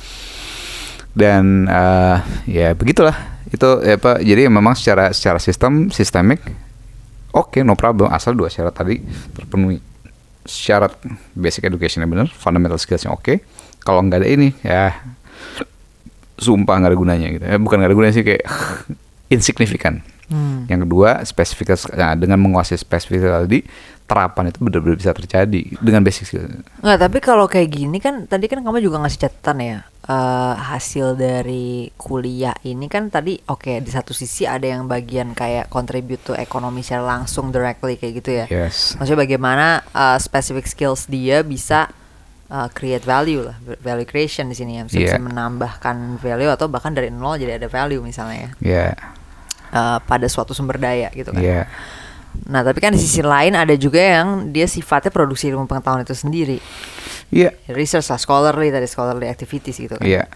dan uh, ya begitulah itu ya, apa. Jadi memang secara secara sistem sistemik oke, okay, no problem, asal dua syarat tadi terpenuhi. Syarat basic education-nya benar, fundamental skills-nya oke. Okay. Kalau nggak ada ini ya sumpah nggak ada gunanya gitu. Eh, bukan nggak ada gunanya sih, kayak insignifikan. Hmm. Yang kedua, spesifikasi, nah, dengan menguasai spesifikasi tadi, terapan itu benar-benar bisa terjadi dengan basic skill. Nggak, tapi kalau kayak gini kan, tadi kan kamu juga ngasih catatan ya, uh, hasil dari kuliah ini kan tadi oke, okay, di satu sisi ada yang bagian kayak contribute to ekonomi secara langsung directly kayak gitu ya. Yes. Maksudnya bagaimana uh, specific skills dia bisa uh, create value lah, value creation di sini ya, bisa, yeah. bisa menambahkan value atau bahkan dari nol jadi ada value misalnya ya. Yeah. Uh, pada suatu sumber daya gitu kan. Yeah. Nah, tapi kan di sisi lain ada juga yang dia sifatnya produksi ilmu pengetahuan itu sendiri. Iya. Yeah. Research lah, scholarly, tadi scholarly activities gitu kan. Iya. Yeah.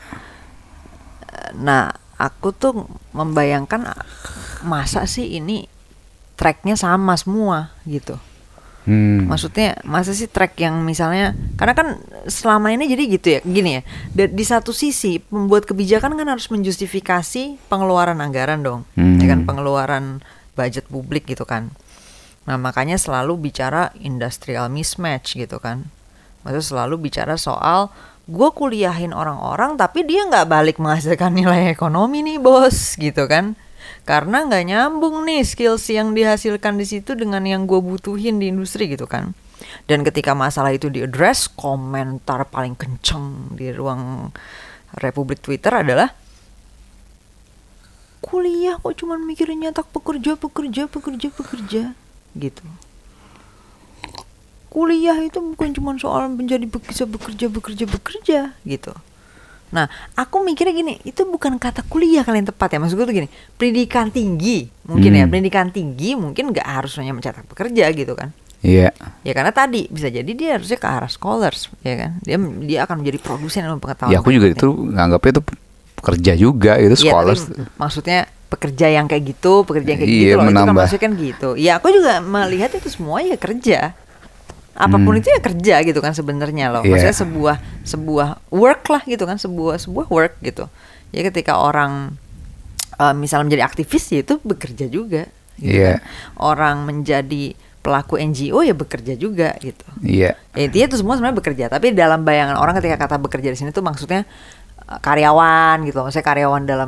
Nah, aku tuh membayangkan masa sih ini tracknya sama semua gitu. Hmm. Maksudnya masa sih track yang misalnya, karena kan selama ini jadi gitu ya, gini ya. Di, di satu sisi pembuat kebijakan kan harus menjustifikasi pengeluaran anggaran dong, hmm. ya kan, pengeluaran budget publik gitu kan. Nah, makanya selalu bicara industrial mismatch gitu kan. Maksudnya selalu bicara soal gue kuliahin orang-orang tapi dia nggak balik menghasilkan nilai ekonomi nih bos gitu kan. Karena nggak nyambung nih skills yang dihasilkan di situ dengan yang gue butuhin di industri gitu kan. Dan ketika masalah itu diaddress, komentar paling kenceng di ruang Republik Twitter adalah kuliah kok cuman mikirin nyetak pekerja, pekerja, pekerja, pekerja gitu. Kuliah itu bukan cuma soal menjadi bisa bekerja, bekerja, bekerja gitu. Nah, aku mikirnya gini, itu bukan kata kuliah kalian tepat ya. Maksud gue tuh gini, pendidikan tinggi mungkin hmm. ya, pendidikan tinggi mungkin gak harus hanya mencetak pekerja gitu kan. Iya. Yeah. Ya karena tadi bisa jadi dia harusnya ke arah scholars, ya kan. Dia dia akan menjadi produsen ilmu pengetahuan. Ya aku juga itu nganggapnya itu pekerja juga, itu scholars. Ya, maksudnya pekerja yang kayak gitu, pekerja yang kayak iya, gitu loh, menambah. Itu kan maksudnya kan gitu. Ya aku juga melihat itu semua ya kerja. Apapun hmm. itu ya kerja gitu kan sebenarnya loh. Yeah. Maksudnya sebuah sebuah work lah gitu kan, sebuah sebuah work gitu. Ya ketika orang uh, misalnya menjadi aktivis ya itu bekerja juga gitu yeah. kan. Orang menjadi pelaku N G O ya bekerja juga gitu. Iya. Yeah. Ya, intinya itu semua sebenarnya bekerja, tapi dalam bayangan orang ketika kata bekerja di sini tuh maksudnya uh, karyawan gitu. Maksudnya karyawan dalam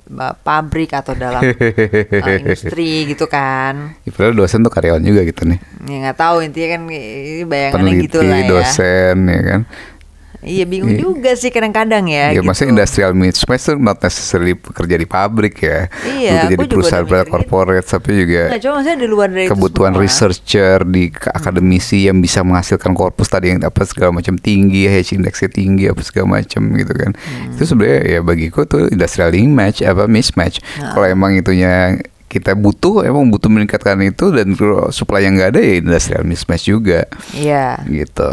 pabrik atau dalam uh, industri gitu kan. Padahal dosen tuh karyawan juga gitu nih. Ya nggak tahu, intinya kan ini bayangannya gitu lah ya. Dosen ya kan. Iya bingung I- juga sih kadang-kadang ya. Iya gitu. maksudnya industrial mismatch tuh not necessarily bekerja di pabrik ya. Iya. Bekerja di perusahaan korporat gitu. Tapi juga. Nggak, cuma maksudnya di luar dari kebutuhan itu researcher di akademisi hmm. yang bisa menghasilkan korpus tadi yang apa segala macam tinggi, H indeksnya tinggi apa segala macam gitu kan. Hmm. Itu sebenarnya ya bagiku tuh industrial mismatch apa mismatch. Nah. Kalau emang itunya kita butuh, emang butuh meningkatkan itu dan supply yang nggak ada ya industrial mismatch juga. Iya. Gitu.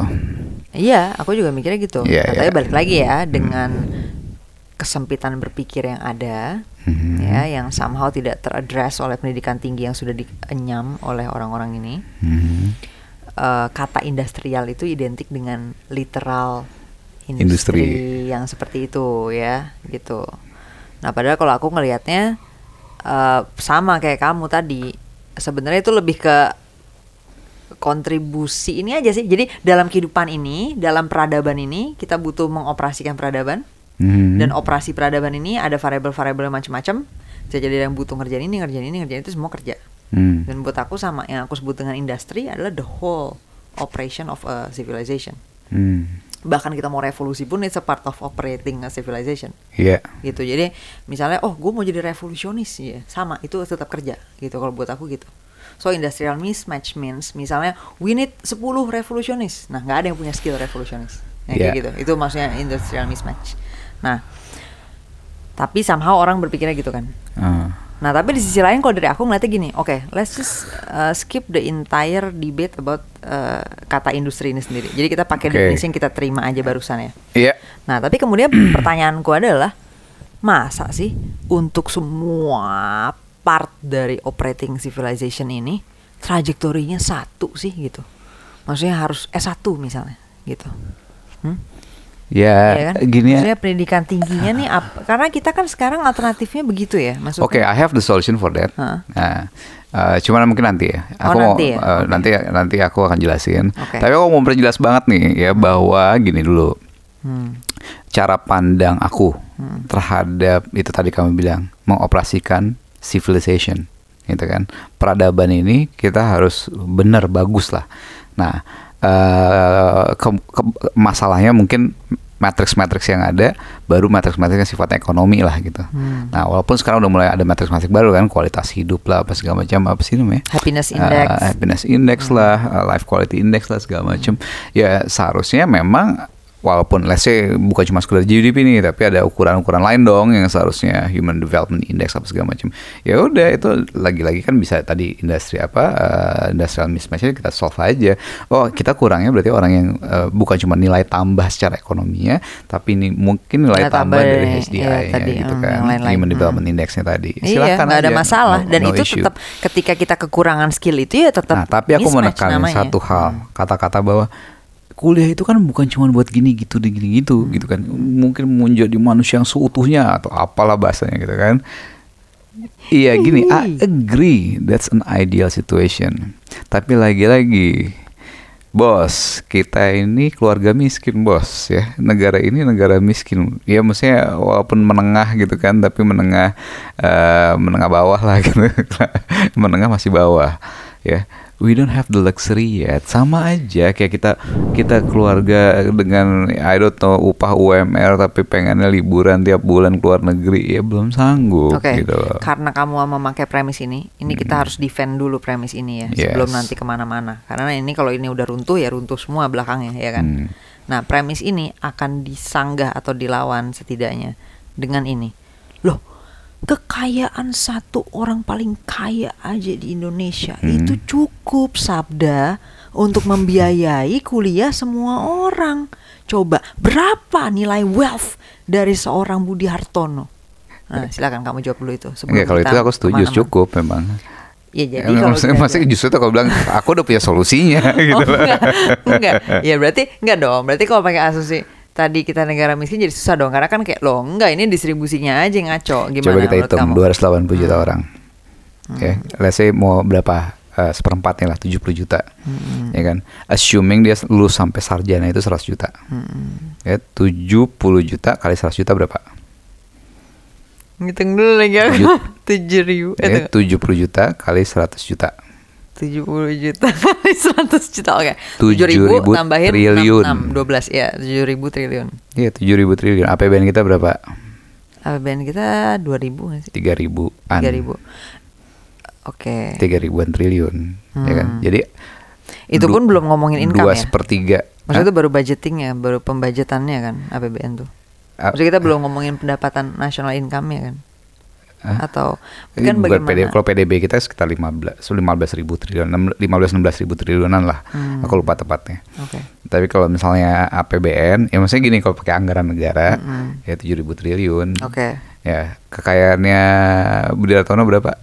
Iya, aku juga mikirnya gitu. Yeah, Katanya yeah. balik lagi ya dengan kesempitan berpikir yang ada, mm-hmm. ya, yang somehow tidak teraddress oleh pendidikan tinggi yang sudah dienyam oleh orang-orang ini. Mm-hmm. Uh, kata industrial itu identik dengan literal industri, industri yang seperti itu ya, gitu. Nah, padahal kalau aku ngelihatnya uh, sama kayak kamu tadi, sebenarnya itu lebih ke kontribusi ini aja sih. Jadi dalam kehidupan ini, dalam peradaban ini, kita butuh mengoperasikan peradaban. Hmm. Dan operasi peradaban ini ada variabel-variabel macam-macam. Bisa jadi yang butuh ngerjain ini, ngerjain ini, ngerjain itu, semua kerja. Hmm. Dan buat aku sama yang aku sebut dengan industri adalah the whole operation of a civilization. Hmm. Bahkan kita mau revolusi pun it's a part of operating a civilization. Iya. Yeah. Gitu. Jadi misalnya, oh gue mau jadi revolusionis, ya sama itu tetap kerja. Gitu kalau buat aku gitu. So industrial mismatch means misalnya we need sepuluh revolusionis. Nah nggak ada yang punya skill revolusionis. Nah, yeah. kayak gitu. Itu maksudnya industrial mismatch. Nah, tapi somehow orang berpikirnya gitu kan. Uh. Nah, tapi di sisi lain kalau dari aku ngeliatnya gini, oke, okay, let's just uh, skip the entire debate about uh, kata industri ini sendiri. Jadi kita pakai okay. definisi yang kita terima aja barusan ya. Iya. Yeah. Nah, tapi kemudian pertanyaanku adalah, masa sih untuk semua part dari operating civilization ini trajektorinya satu sih gitu? Maksudnya harus S satu misalnya gitu. Hmm? Ya, ya kan? Gini ya. Maksudnya pendidikan tingginya nih, ap- karena kita kan sekarang alternatifnya begitu ya, maksudnya. Oke, okay, I have the solution for that. Huh? Nah, uh, cuman mungkin nanti ya. Aku oh, mau nanti, ya? uh, okay. nanti nanti aku akan jelasin. Okay. Tapi aku mau perjelas banget nih ya hmm. bahwa gini dulu. Hmm. Cara pandang aku hmm. terhadap itu tadi kamu bilang mengoperasikan civilization, gitu kan. Peradaban ini kita harus benar bagus lah. Nah. Uh, ke, ke, masalahnya mungkin matriks-matriks yang ada baru matriks-matriks yang sifatnya ekonomi lah gitu. Hmm. Nah walaupun sekarang udah mulai ada matriks-matriks baru kan, kualitas hidup lah apa segala macam, apa sih namanya? Happiness index, uh, happiness index hmm. lah, uh, life quality index lah segala macam. Hmm. Ya seharusnya memang walaupun let's say bukan cuma sekedar G D P nih, tapi ada ukuran-ukuran lain dong yang seharusnya Human Development Index apa segala macam. Ya udah itu lagi-lagi kan bisa tadi industri apa uh, industrial mismatch kita solve aja. Oh kita kurangnya berarti orang yang uh, bukan cuma nilai tambah secara ekonominya, tapi ini mungkin nilai, nilai tambah, tambah dari H D I-nya ya, tadi, gitu kan, Human Development hmm. Index-nya tadi. Silakan iya, nggak ada masalah. No, Dan no itu issue. Tetap ketika kita kekurangan skill itu ya tetap. Nah tapi aku menekan satu hal, hmm. kata-kata bahwa kuliah itu kan bukan cuma buat gini gitu gini gitu hmm. gitu kan, mungkin menjadi manusia yang seutuhnya atau apalah bahasanya gitu kan. Iya gini, I agree that's an ideal situation. Tapi lagi-lagi bos, kita ini keluarga miskin bos ya, negara ini negara miskin ya, maksudnya walaupun menengah gitu kan, tapi menengah uh, menengah bawah lah gitu. Menengah masih bawah ya. We don't have the luxury yet. Sama aja kayak kita kita keluarga dengan I don't know upah U M R tapi pengennya liburan tiap bulan keluar negeri ya belum sanggup. Oke. Okay. Gitu. Karena kamu memakai premis ini, ini hmm. kita harus defend dulu premis ini ya yes. sebelum nanti kemana-mana. Karena ini kalau ini udah runtuh ya runtuh semua belakangnya ya kan. Hmm. Nah premis ini akan disanggah atau dilawan setidaknya dengan ini. Loh. Kekayaan satu orang paling kaya aja di Indonesia hmm. itu cukup Sabda untuk membiayai kuliah semua orang. Coba berapa nilai wealth dari seorang Budi Hartono? Nah silakan kamu jawab dulu itu. Ya, kalau itu aku setuju kemana-mana. Cukup memang. Ya jadi ya, kalau maksudnya justru tuh kalau bilang aku udah punya solusinya gitu. Oh, enggak, enggak. Ya berarti enggak dong. Berarti kalau pakai asumsi tadi kita negara miskin jadi susah dong, karena kan kayak loh enggak ini distribusinya aja ngaco. Gimana? Coba kita hitung dua ratus delapan puluh juta hmm. orang. Oke, okay. hmm. let's say mau berapa uh, seperempatnya lah tujuh puluh juta, hmm. ya kan? Assuming dia lulus sampai sarjana itu seratus juta, hmm. ya tujuh puluh juta kali seratus juta berapa? Ngitung dulu lagi aku. tujuh ribu. Ya, tujuh puluh juta kali seratus juta. tujuh puluh juta kali seratus juta, oke. Okay. tujuh ribu tambahin triliun. enam, dua belas, ya tujuh ribu triliun. Iya tujuh ribu triliun. A P B N kita berapa? A P B N kita dua ribu nggak sih? tiga ribuan. tiga ribu. Oke. Okay. tiga ribuan triliun, hmm. ya kan? Jadi itu du- pun belum ngomongin income dua ya? dua sepertiga. Maksudnya itu baru budgetingnya, baru pembajetannya kan A P B N tuh. Maksudnya kita belum ngomongin pendapatan national income-nya kan? Hah? Atau kan bagaimana? Kalau P D B kita sekitar lima belas ribu triliun, lima belas enam belas ribu triliunan lah. Hmm. Aku lupa tepatnya. Okay. Tapi kalau misalnya A P B N, ya maksudnya gini, kalau pakai anggaran negara, hmm. ya tujuh ribu triliun. Oke. Okay. Ya, kekayaannya Budi Hartono berapa?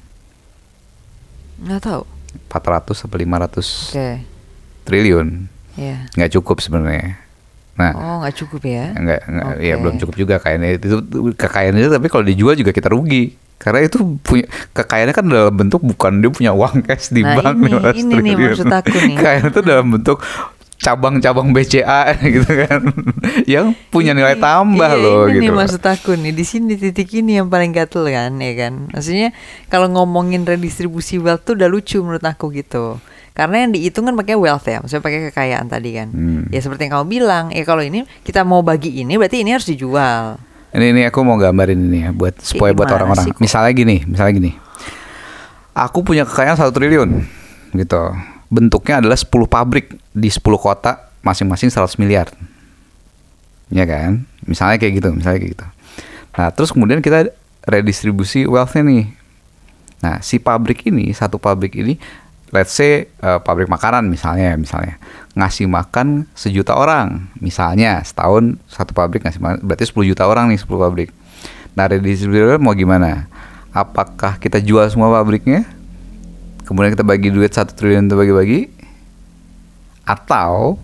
Nggak tahu. empat ratus sampai lima ratus okay. triliun. Iya. Yeah. Nggak cukup sebenarnya. Nah, oh nggak cukup ya? Nggak, nggak okay. Ya belum cukup juga kayaknya itu kekayaan itu, tapi kalau dijual juga kita rugi. Karena itu punya kekayaannya kan dalam bentuk bukan dia punya uang cash di Nah, bank ini, lima ratus ini nih triliun. maksud aku nih. Kekayaan itu dalam bentuk cabang-cabang B C A gitu kan, yang punya nilai Ini- tambah iya, loh ini gitu. nih maksud aku nih, di sini titik ini yang paling gatel kan, ya kan. Maksudnya kalau ngomongin redistribusi wealth tuh udah lucu menurut aku gitu. Karena yang dihitung kan pakai wealth ya, maksudnya pakai kekayaan tadi kan. Hmm. Ya seperti yang kamu bilang, ya kalau ini kita mau bagi ini berarti ini harus dijual. Ini ini aku mau gambarin ini ya buat supaya buat gimana orang-orang. sih kok? Misalnya gini, misalnya gini. Aku punya kekayaan satu triliun gitu. Bentuknya adalah sepuluh pabrik di sepuluh kota masing-masing seratus miliar. Ya kan? Misalnya kayak gitu, misalnya kayak gitu. Nah, terus kemudian kita redistribusi wealth-nya nih. Nah, si pabrik ini, satu pabrik ini let's say uh, pabrik makanan misalnya, misalnya ngasih makan sejuta orang, misalnya setahun satu pabrik ngasih makan, berarti sepuluh juta orang nih sepuluh pabrik. Nah, redistribusi mau gimana? Apakah kita jual semua pabriknya, kemudian kita bagi duit satu triliun itu bagi-bagi, atau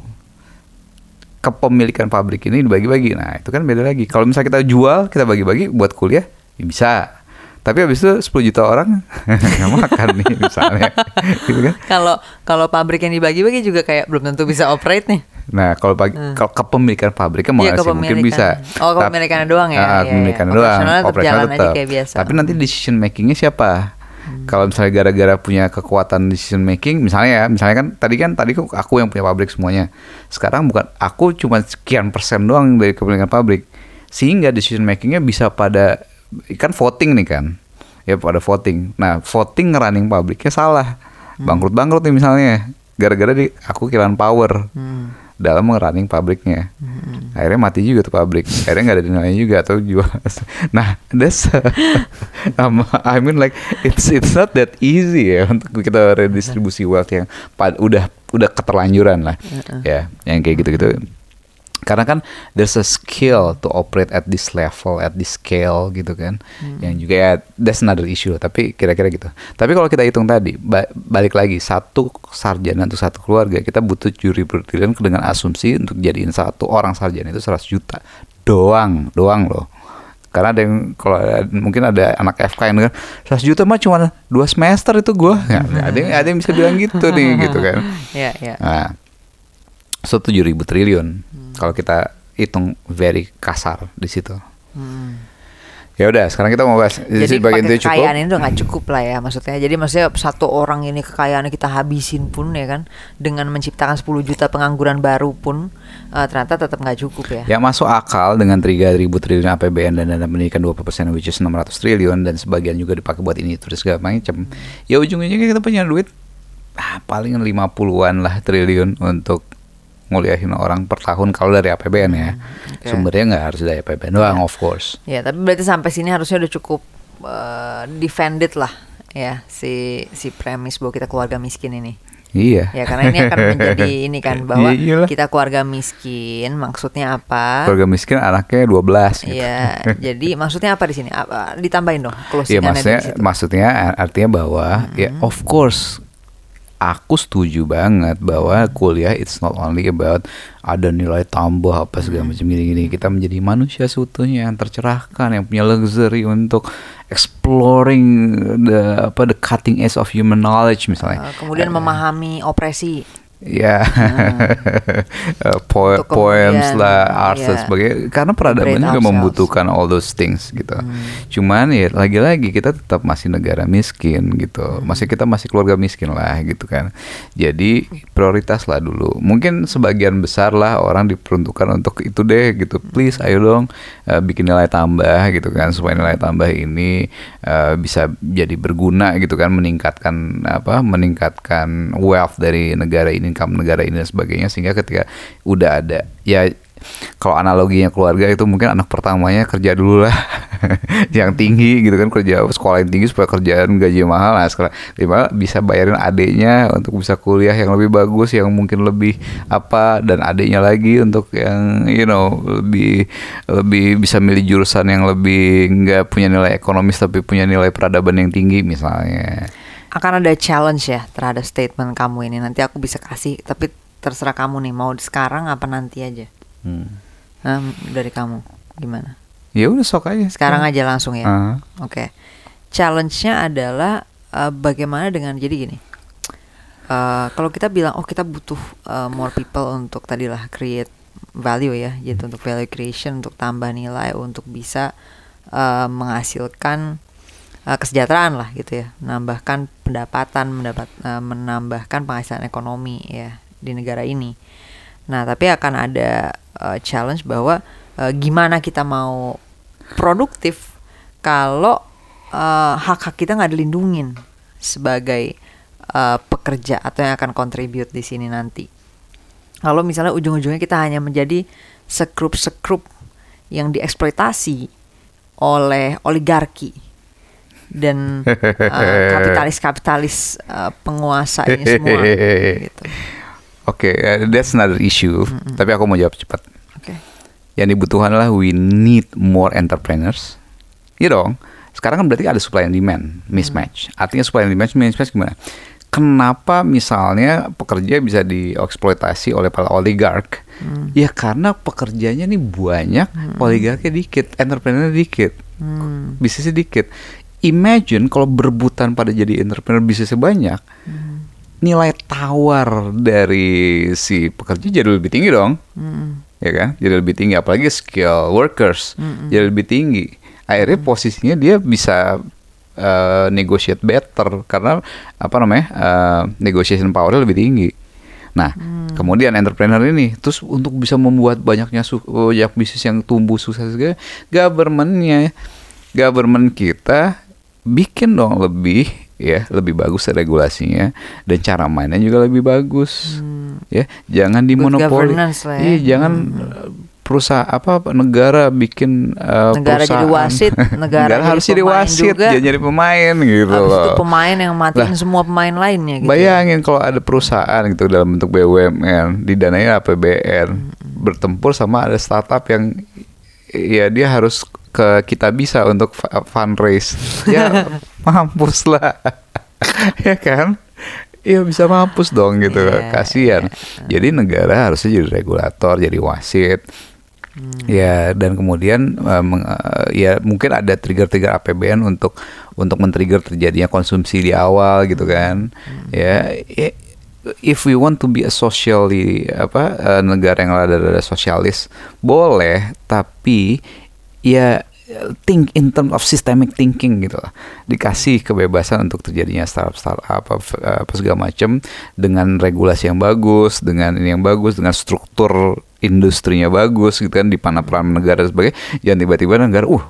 kepemilikan pabrik ini dibagi-bagi? Nah, itu kan beda lagi. Kalau misalnya kita jual, kita bagi-bagi buat kuliah, ya bisa. Tapi habis itu sepuluh juta orang nggak makan nih misalnya, gitu kan? Kalau kalau pabrik yang dibagi-bagi juga kayak belum tentu bisa operate nih. Nah, kalau pagi, Hmm. kalau kepemilikan pabriknya mau Iya, ngasih mungkin kepemilikan. bisa. Oh, Tap- kepemilikannya doang ya? Ah, Iya, iya. kepemilikannya doang. Operasionalnya tetap Operasional jalan aja tetap. kayak biasa. Tapi nanti decision makingnya siapa? Hmm. Kalau misalnya gara-gara punya kekuatan decision making, misalnya ya, misalnya kan tadi kan tadi aku aku yang punya pabrik semuanya. Sekarang bukan aku cuma sekian persen doang dari kepemilikan pabrik, sehingga decision makingnya bisa pada kan voting nih kan, ya pada voting. Nah, voting ngerunning pabriknya salah, bangkrut-bangkrut nih misalnya, gara-gara di aku kehilangan power Hmm. dalam ngerunning pabriknya. Hmm. Akhirnya mati juga tuh pabrik. Akhirnya nggak ada nilainya juga atau jual. Nah, that's um, I mean like it's it's not that easy ya untuk kita redistribusi wealth yang pad, udah udah keterlanjuran lah. Uh-uh. Ya, yang kayak gitu-gitu. Karena kan there's a skill to operate at this level, at this scale gitu kan. Hmm. Yang juga ya that's another issue, tapi kira-kira gitu. Tapi kalau kita hitung tadi, ba- balik lagi satu sarjana untuk satu keluarga, kita butuh tujuh ribu triliun dengan asumsi untuk jadiin satu orang sarjana itu seratus juta. Doang, doang loh. Karena ada yang kalau ada- mungkin ada anak F K yang kan seratus juta mah cuma dua semester itu gua. Ya, ada yang ada yang bisa bilang gitu nih gitu kan. Iya, iya. Nah, so tujuh ribu triliun Hmm. kalau kita hitung very kasar di situ. Hmm. Ya udah, sekarang kita mau bahas Jadi bagian pakai itu cukup. kekayaan ini udah nggak cukup lah ya maksudnya. Jadi maksudnya satu orang ini kekayaannya kita habisin pun ya kan, dengan menciptakan sepuluh juta pengangguran baru pun eh, ternyata tetap nggak cukup ya. Yang masuk akal dengan tiga ribu triliun A P B N dan dana pendidikan dua puluh persen which is enam ratus triliun dan sebagian juga dipakai buat ini terus segala macam. Ya ujung-ujungnya kita punya duit ah, paling lima puluhan lah triliun untuk nguliahin orang per tahun kalau dari A P B N ya. oke. Sumbernya nggak harus dari A P B N doang, of course. Ya, tapi berarti sampai sini harusnya udah cukup eh, defended lah ya si si premis bahwa kita keluarga miskin ini. Iya. Ya karena ini akan menjadi ini kan bahwa Iya, iyalah. kita keluarga miskin maksudnya apa? Keluarga miskin anaknya dua belas gitu. Iya, jadi maksudnya apa di sini? Apa, ditambahin dong Iya, closingannya maksudnya dari situ. maksudnya artinya bahwa ya of course aku setuju banget bahwa kuliah it's not only about ada nilai tambah apa segala macam gini-gini. Kita menjadi manusia seutuhnya yang tercerahkan, yang punya luxury untuk exploring the apa the cutting edge of human knowledge misalnya. Eh, kemudian memahami opresi. Ya, Untuk po- poems kemudian, lah, art dan ya, sebagainya. Karena peradaban liberate juga ourselves. membutuhkan all those things gitu. Cuman ya lagi-lagi kita tetap masih negara miskin gitu. Masih kita masih keluarga miskin lah gitu kan. Jadi prioritas lah dulu. Mungkin sebagian besar lah orang diperuntukkan untuk itu deh gitu. Please ayo dong uh, bikin nilai tambah gitu kan supaya nilai tambah ini uh, bisa jadi berguna gitu kan, meningkatkan apa? Meningkatkan wealth dari negara ini, income negara ini dan sebagainya, sehingga ketika udah ada ya kalau analoginya keluarga itu mungkin anak pertamanya kerja dulu lah yang tinggi gitu kan, kerja sekolah yang tinggi supaya kerjaan gaji mahal. Nah sekarang lima bisa bayarin adiknya untuk bisa kuliah yang lebih bagus, yang mungkin lebih apa, dan adiknya lagi untuk yang you know lebih lebih bisa milih jurusan yang lebih nggak punya nilai ekonomis tapi punya nilai peradaban yang tinggi misalnya. Akan ada challenge ya terhadap statement kamu ini. Nanti aku bisa kasih, tapi terserah kamu nih mau sekarang apa nanti aja. Hmm. Nah, dari kamu gimana? Ya udah sok aja. Sekarang aja langsung ya. Ah. Oke. challenge-nya adalah uh, bagaimana dengan jadi gini. Uh, kalau kita bilang oh kita butuh uh, more people untuk tadilah create value ya, gitu untuk value creation, untuk tambah nilai, untuk bisa uh, menghasilkan uh, kesejahteraan lah gitu ya, menambahkan pendapatan, mendapat uh, menambahkan penghasilan ekonomi ya di negara ini. Nah tapi akan ada uh, challenge bahwa uh, gimana kita mau produktif kalau uh, hak-hak kita nggak dilindungin sebagai uh, pekerja atau yang akan contribute di sini nanti. Kalau misalnya ujung-ujungnya kita hanya menjadi sekrup-sekrup yang dieksploitasi oleh oligarki dan uh, kapitalis-kapitalis uh, penguasa ini semua. Gitu. Oke, okay, uh, that's another issue. Mm-hmm. Tapi aku mau jawab cepat. Okay. Yang dibutuhkan adalah we need more entrepreneurs. Iya dong. Sekarang kan berarti ada supply and demand mismatch. Hmm. Artinya supply and demand mismatch gimana? Kenapa misalnya pekerja bisa dieksploitasi oleh para oligark? Hmm. Ya karena pekerjanya nih banyak, hmm. oligarknya dikit, entrepreneur dikit, hmm. bisnisnya dikit. Imagine kalau berebutan pada jadi entrepreneur bisnisnya banyak, hmm. nilai tawar dari si pekerja jadi lebih tinggi dong. Hmm. Ya kan, jadi lebih tinggi, apalagi skill workers mm-hmm. jadi lebih tinggi. Akhirnya mm-hmm. posisinya dia bisa uh, negotiate better karena apa namanya uh, negotiation power lebih tinggi. Nah, mm. kemudian entrepreneur ini terus untuk bisa membuat banyaknya su- banyak bisnis yang tumbuh sukses juga, governmentnya, government kita bikin dong lebih ya lebih bagus regulasinya dan cara mainnya juga lebih bagus. Hmm. Ya, jangan dimonopoli. Ya. Iya, jangan hmm. perusahaan apa negara bikin uh, negara perusahaan. jadi wasit, negara, negara harus jadi wasit, jangan jadi pemain gitu habis loh. Itu pemain yang matiin nah, semua pemain lainnya gitu. Bayangin kalau ada perusahaan gitu dalam bentuk B U M N, didanai A P B N, hmm. bertempur sama ada startup yang ya dia harus ke kita bisa untuk fundraise. Ya mampus lah. Ya kan? Iya bisa mampus dong gitu, yeah, kasihan. Yeah. Jadi negara harusnya jadi regulator, jadi wasit, hmm. ya dan kemudian uh, meng, uh, ya mungkin ada trigger-trigger A P B N untuk untuk men-trigger terjadinya konsumsi di awal gitu kan, hmm. ya. If we want to be a socially apa uh, negara yang ada sosialis boleh, tapi ya think in terms of systemic thinking gitu lah. Dikasih kebebasan untuk terjadinya startup startup apa, apa segala macam dengan regulasi yang bagus, dengan ini yang bagus, dengan struktur industrinya bagus gitu kan, di mana peran negara dan sebagainya. Jangan tiba-tiba negara uh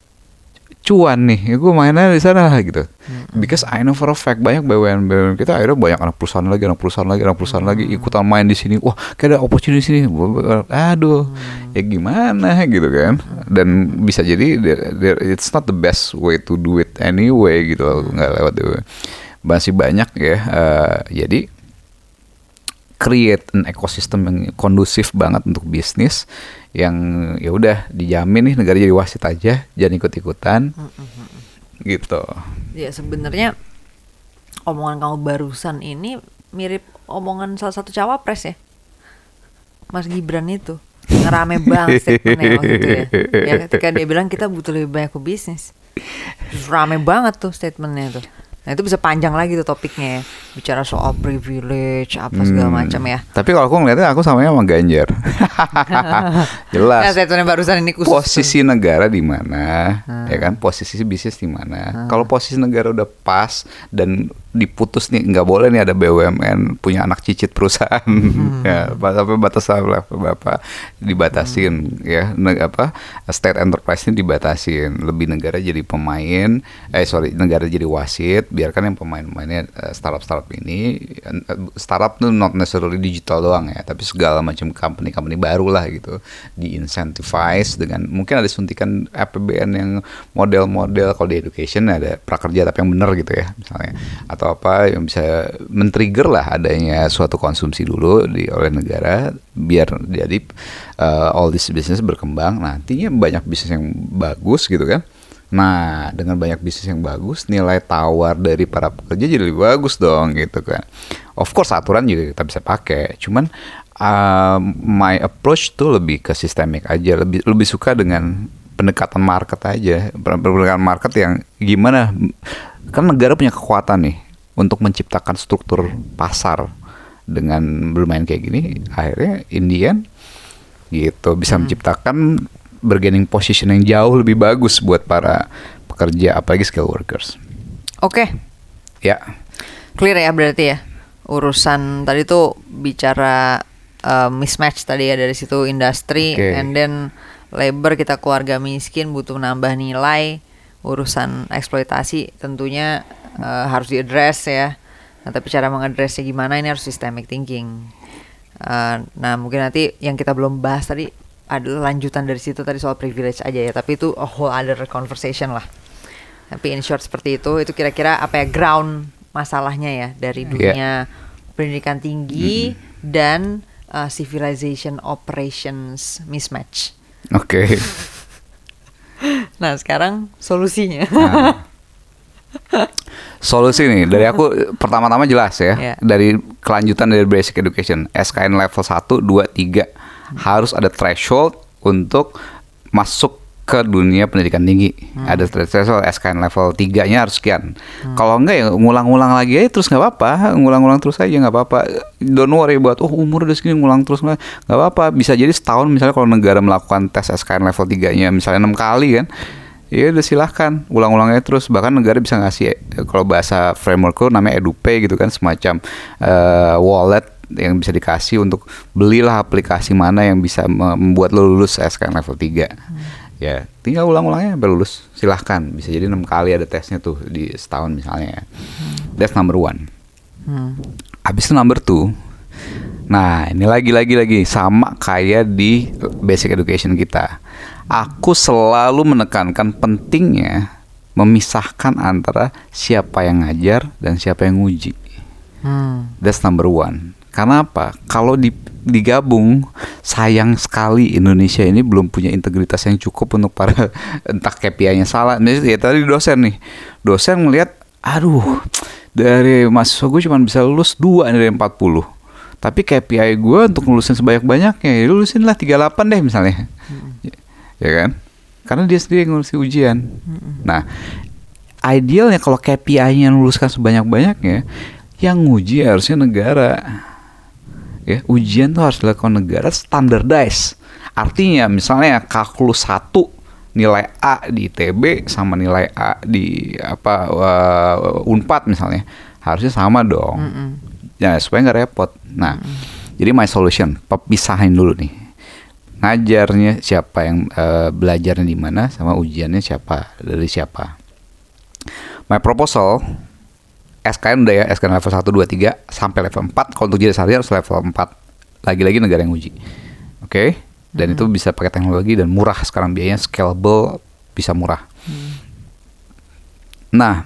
cuan nih, gue mainnya di sana lah gitu. Mm-hmm. Because I know for a fact banyak B U M M kita akhirnya banyak anak perusahaan lagi, anak perusahaan lagi, anak perusahaan mm-hmm. lagi ikutan main di sini. Wah, kayak ada opportunity di sini. Aduh, mm-hmm. ya gimana gitu kan? Dan bisa jadi there, there, it's not the best way to do it anyway gitu, mm-hmm. nggak lewat itu. Masih banyak ya. Uh, jadi create an ekosistem yang kondusif banget untuk bisnis yang ya udah dijamin nih negara jadi wasit aja, jangan ikut-ikutan mm-hmm. gitu. Ya sebenarnya omongan kamu barusan ini mirip omongan salah satu cawapres ya, Mas Gibran itu ngerame banget statementnya waktu itu ya. Ya ketika dia bilang kita butuh lebih banyak bisnis, rame banget tuh statementnya tuh. Nah itu bisa panjang lagi tuh topiknya ya, bicara soal privilege apa segala hmm, macam ya. Tapi kalau aku ngeliatnya aku samanya sama Ganjar. Jelas. Nah, barusan ini khusus posisi tuh. Negara di mana, hmm. ya kan? Posisi bisnis di mana? Hmm. Kalau posisi negara udah pas dan diputus nih, nggak boleh nih ada B U M N punya anak cicit perusahaan, hmm. ya sampai batas berapa dibatasin, hmm. ya apa state enterprise ini dibatasin, lebih negara jadi pemain, eh sorry negara jadi wasit. Biarkan yang pemain-pemainnya uh, startup-startup ini, uh, startup tuh not necessarily digital doang ya, tapi segala macam company-company baru lah gitu, di-incentivize dengan mungkin ada suntikan A P B N yang model-model, kalau di education ada prakerja tapi yang benar gitu ya misalnya, atau apa yang bisa men-trigger lah adanya suatu konsumsi dulu di oleh negara biar jadi uh, all this business berkembang, nantinya banyak bisnis yang bagus gitu kan. Nah, dengan banyak bisnis yang bagus, nilai tawar dari para pekerja jadi lebih bagus dong gitu kan. Of course aturan juga kita bisa pakai. Cuman uh, my approach tuh lebih ke sistemik aja, lebih lebih suka dengan pendekatan market aja, pendekatan market yang gimana? Kan negara punya kekuatan nih untuk menciptakan struktur pasar dengan bermain kayak gini, akhirnya Indian gitu bisa hmm. menciptakan bargaining position yang jauh lebih bagus buat para pekerja, apalagi skilled workers. Oke. Okay. Ya. Clear ya berarti ya. Urusan tadi tuh bicara uh, mismatch tadi ya, dari situ industri, okay. and then labor, kita keluarga miskin butuh nambah nilai. Urusan eksploitasi tentunya uh, harus diadres ya. Nah, tapi cara mengadresnya gimana, ini harus systemic thinking. Uh, nah, mungkin nanti yang kita belum bahas tadi adalah lanjutan dari situ tadi soal privilege aja ya. Tapi itu a whole other conversation lah. Tapi in short seperti itu, itu kira-kira apa ya ground masalahnya ya dari dunia yeah. pendidikan tinggi mm-hmm. dan uh, civilization operations mismatch. Oke. Okay. Nah, sekarang solusinya. Nah. Solusi nih dari aku pertama-tama jelas ya. Yeah. Dari kelanjutan dari basic education, S K N level satu, dua, tiga hmm. harus ada threshold untuk masuk ke dunia pendidikan tinggi. Hmm. Ada threshold S K N level tiga-nya harus sekian. Hmm. Kalau enggak ya ngulang-ngulang lagi aja terus, nggak apa-apa, ngulang-ngulang terus aja nggak apa-apa. Don't worry buat oh umur udah segini ngulang terus, nggak apa-apa. Bisa jadi setahun misalnya kalau negara melakukan tes S K N level tiga-nya misalnya enam kali kan. Ya udah silahkan ulang-ulangnya terus. Bahkan negara bisa ngasih, kalau bahasa framework namanya EduPay gitu kan, semacam uh, wallet yang bisa dikasih untuk belilah aplikasi mana yang bisa membuat lo lulus S K N level tiga. Hmm. Ya tinggal ulang-ulangnya sampai lulus, silahkan. Bisa jadi enam kali ada tesnya tuh di setahun misalnya. Hmm. That's number one. Hmm. Habis itu number two. Nah ini lagi-lagi lagi sama kayak di basic education kita. Aku selalu menekankan pentingnya memisahkan antara siapa yang ngajar dan siapa yang nguji. Hmm. That's number one. Karena apa? Kalau di, digabung, sayang sekali Indonesia ini belum punya integritas yang cukup untuk para entah K P I-nya salah. Misalnya ya, tadi dosen nih, dosen melihat, aduh, dari mahasiswa gue cuma bisa lulus dua dari empat puluh. Tapi K P I gue untuk lulusin sebanyak-banyaknya, ya lulusin lah tiga puluh delapan deh misalnya. Hmm. Ya kan? Karena dia sendiri yang ngurusi ujian. Hmm. Nah, idealnya kalau K P I-nya luluskan sebanyak-banyaknya, yang nguji harusnya negara. Ya, ujian tuh harus dilakukan negara standardized. Artinya misalnya kalkulus satu nilai A di I T B sama nilai A di apa uh, Unpad misalnya harusnya sama dong. Mm-mm. Ya supaya nggak repot. Nah, Mm-mm. jadi my solution, pisahin dulu nih. Ngajarnya siapa, yang uh, belajarnya di mana, sama ujiannya siapa, dari siapa. My proposal, S K N udah ya, S K N level satu, dua, tiga sampai level empat. Kalau untuk jadi sarjana harus level empat. Lagi-lagi negara yang uji. Oke? Okay? Dan hmm. itu bisa pakai teknologi dan murah sekarang, biayanya scalable, bisa murah. Hmm. Nah,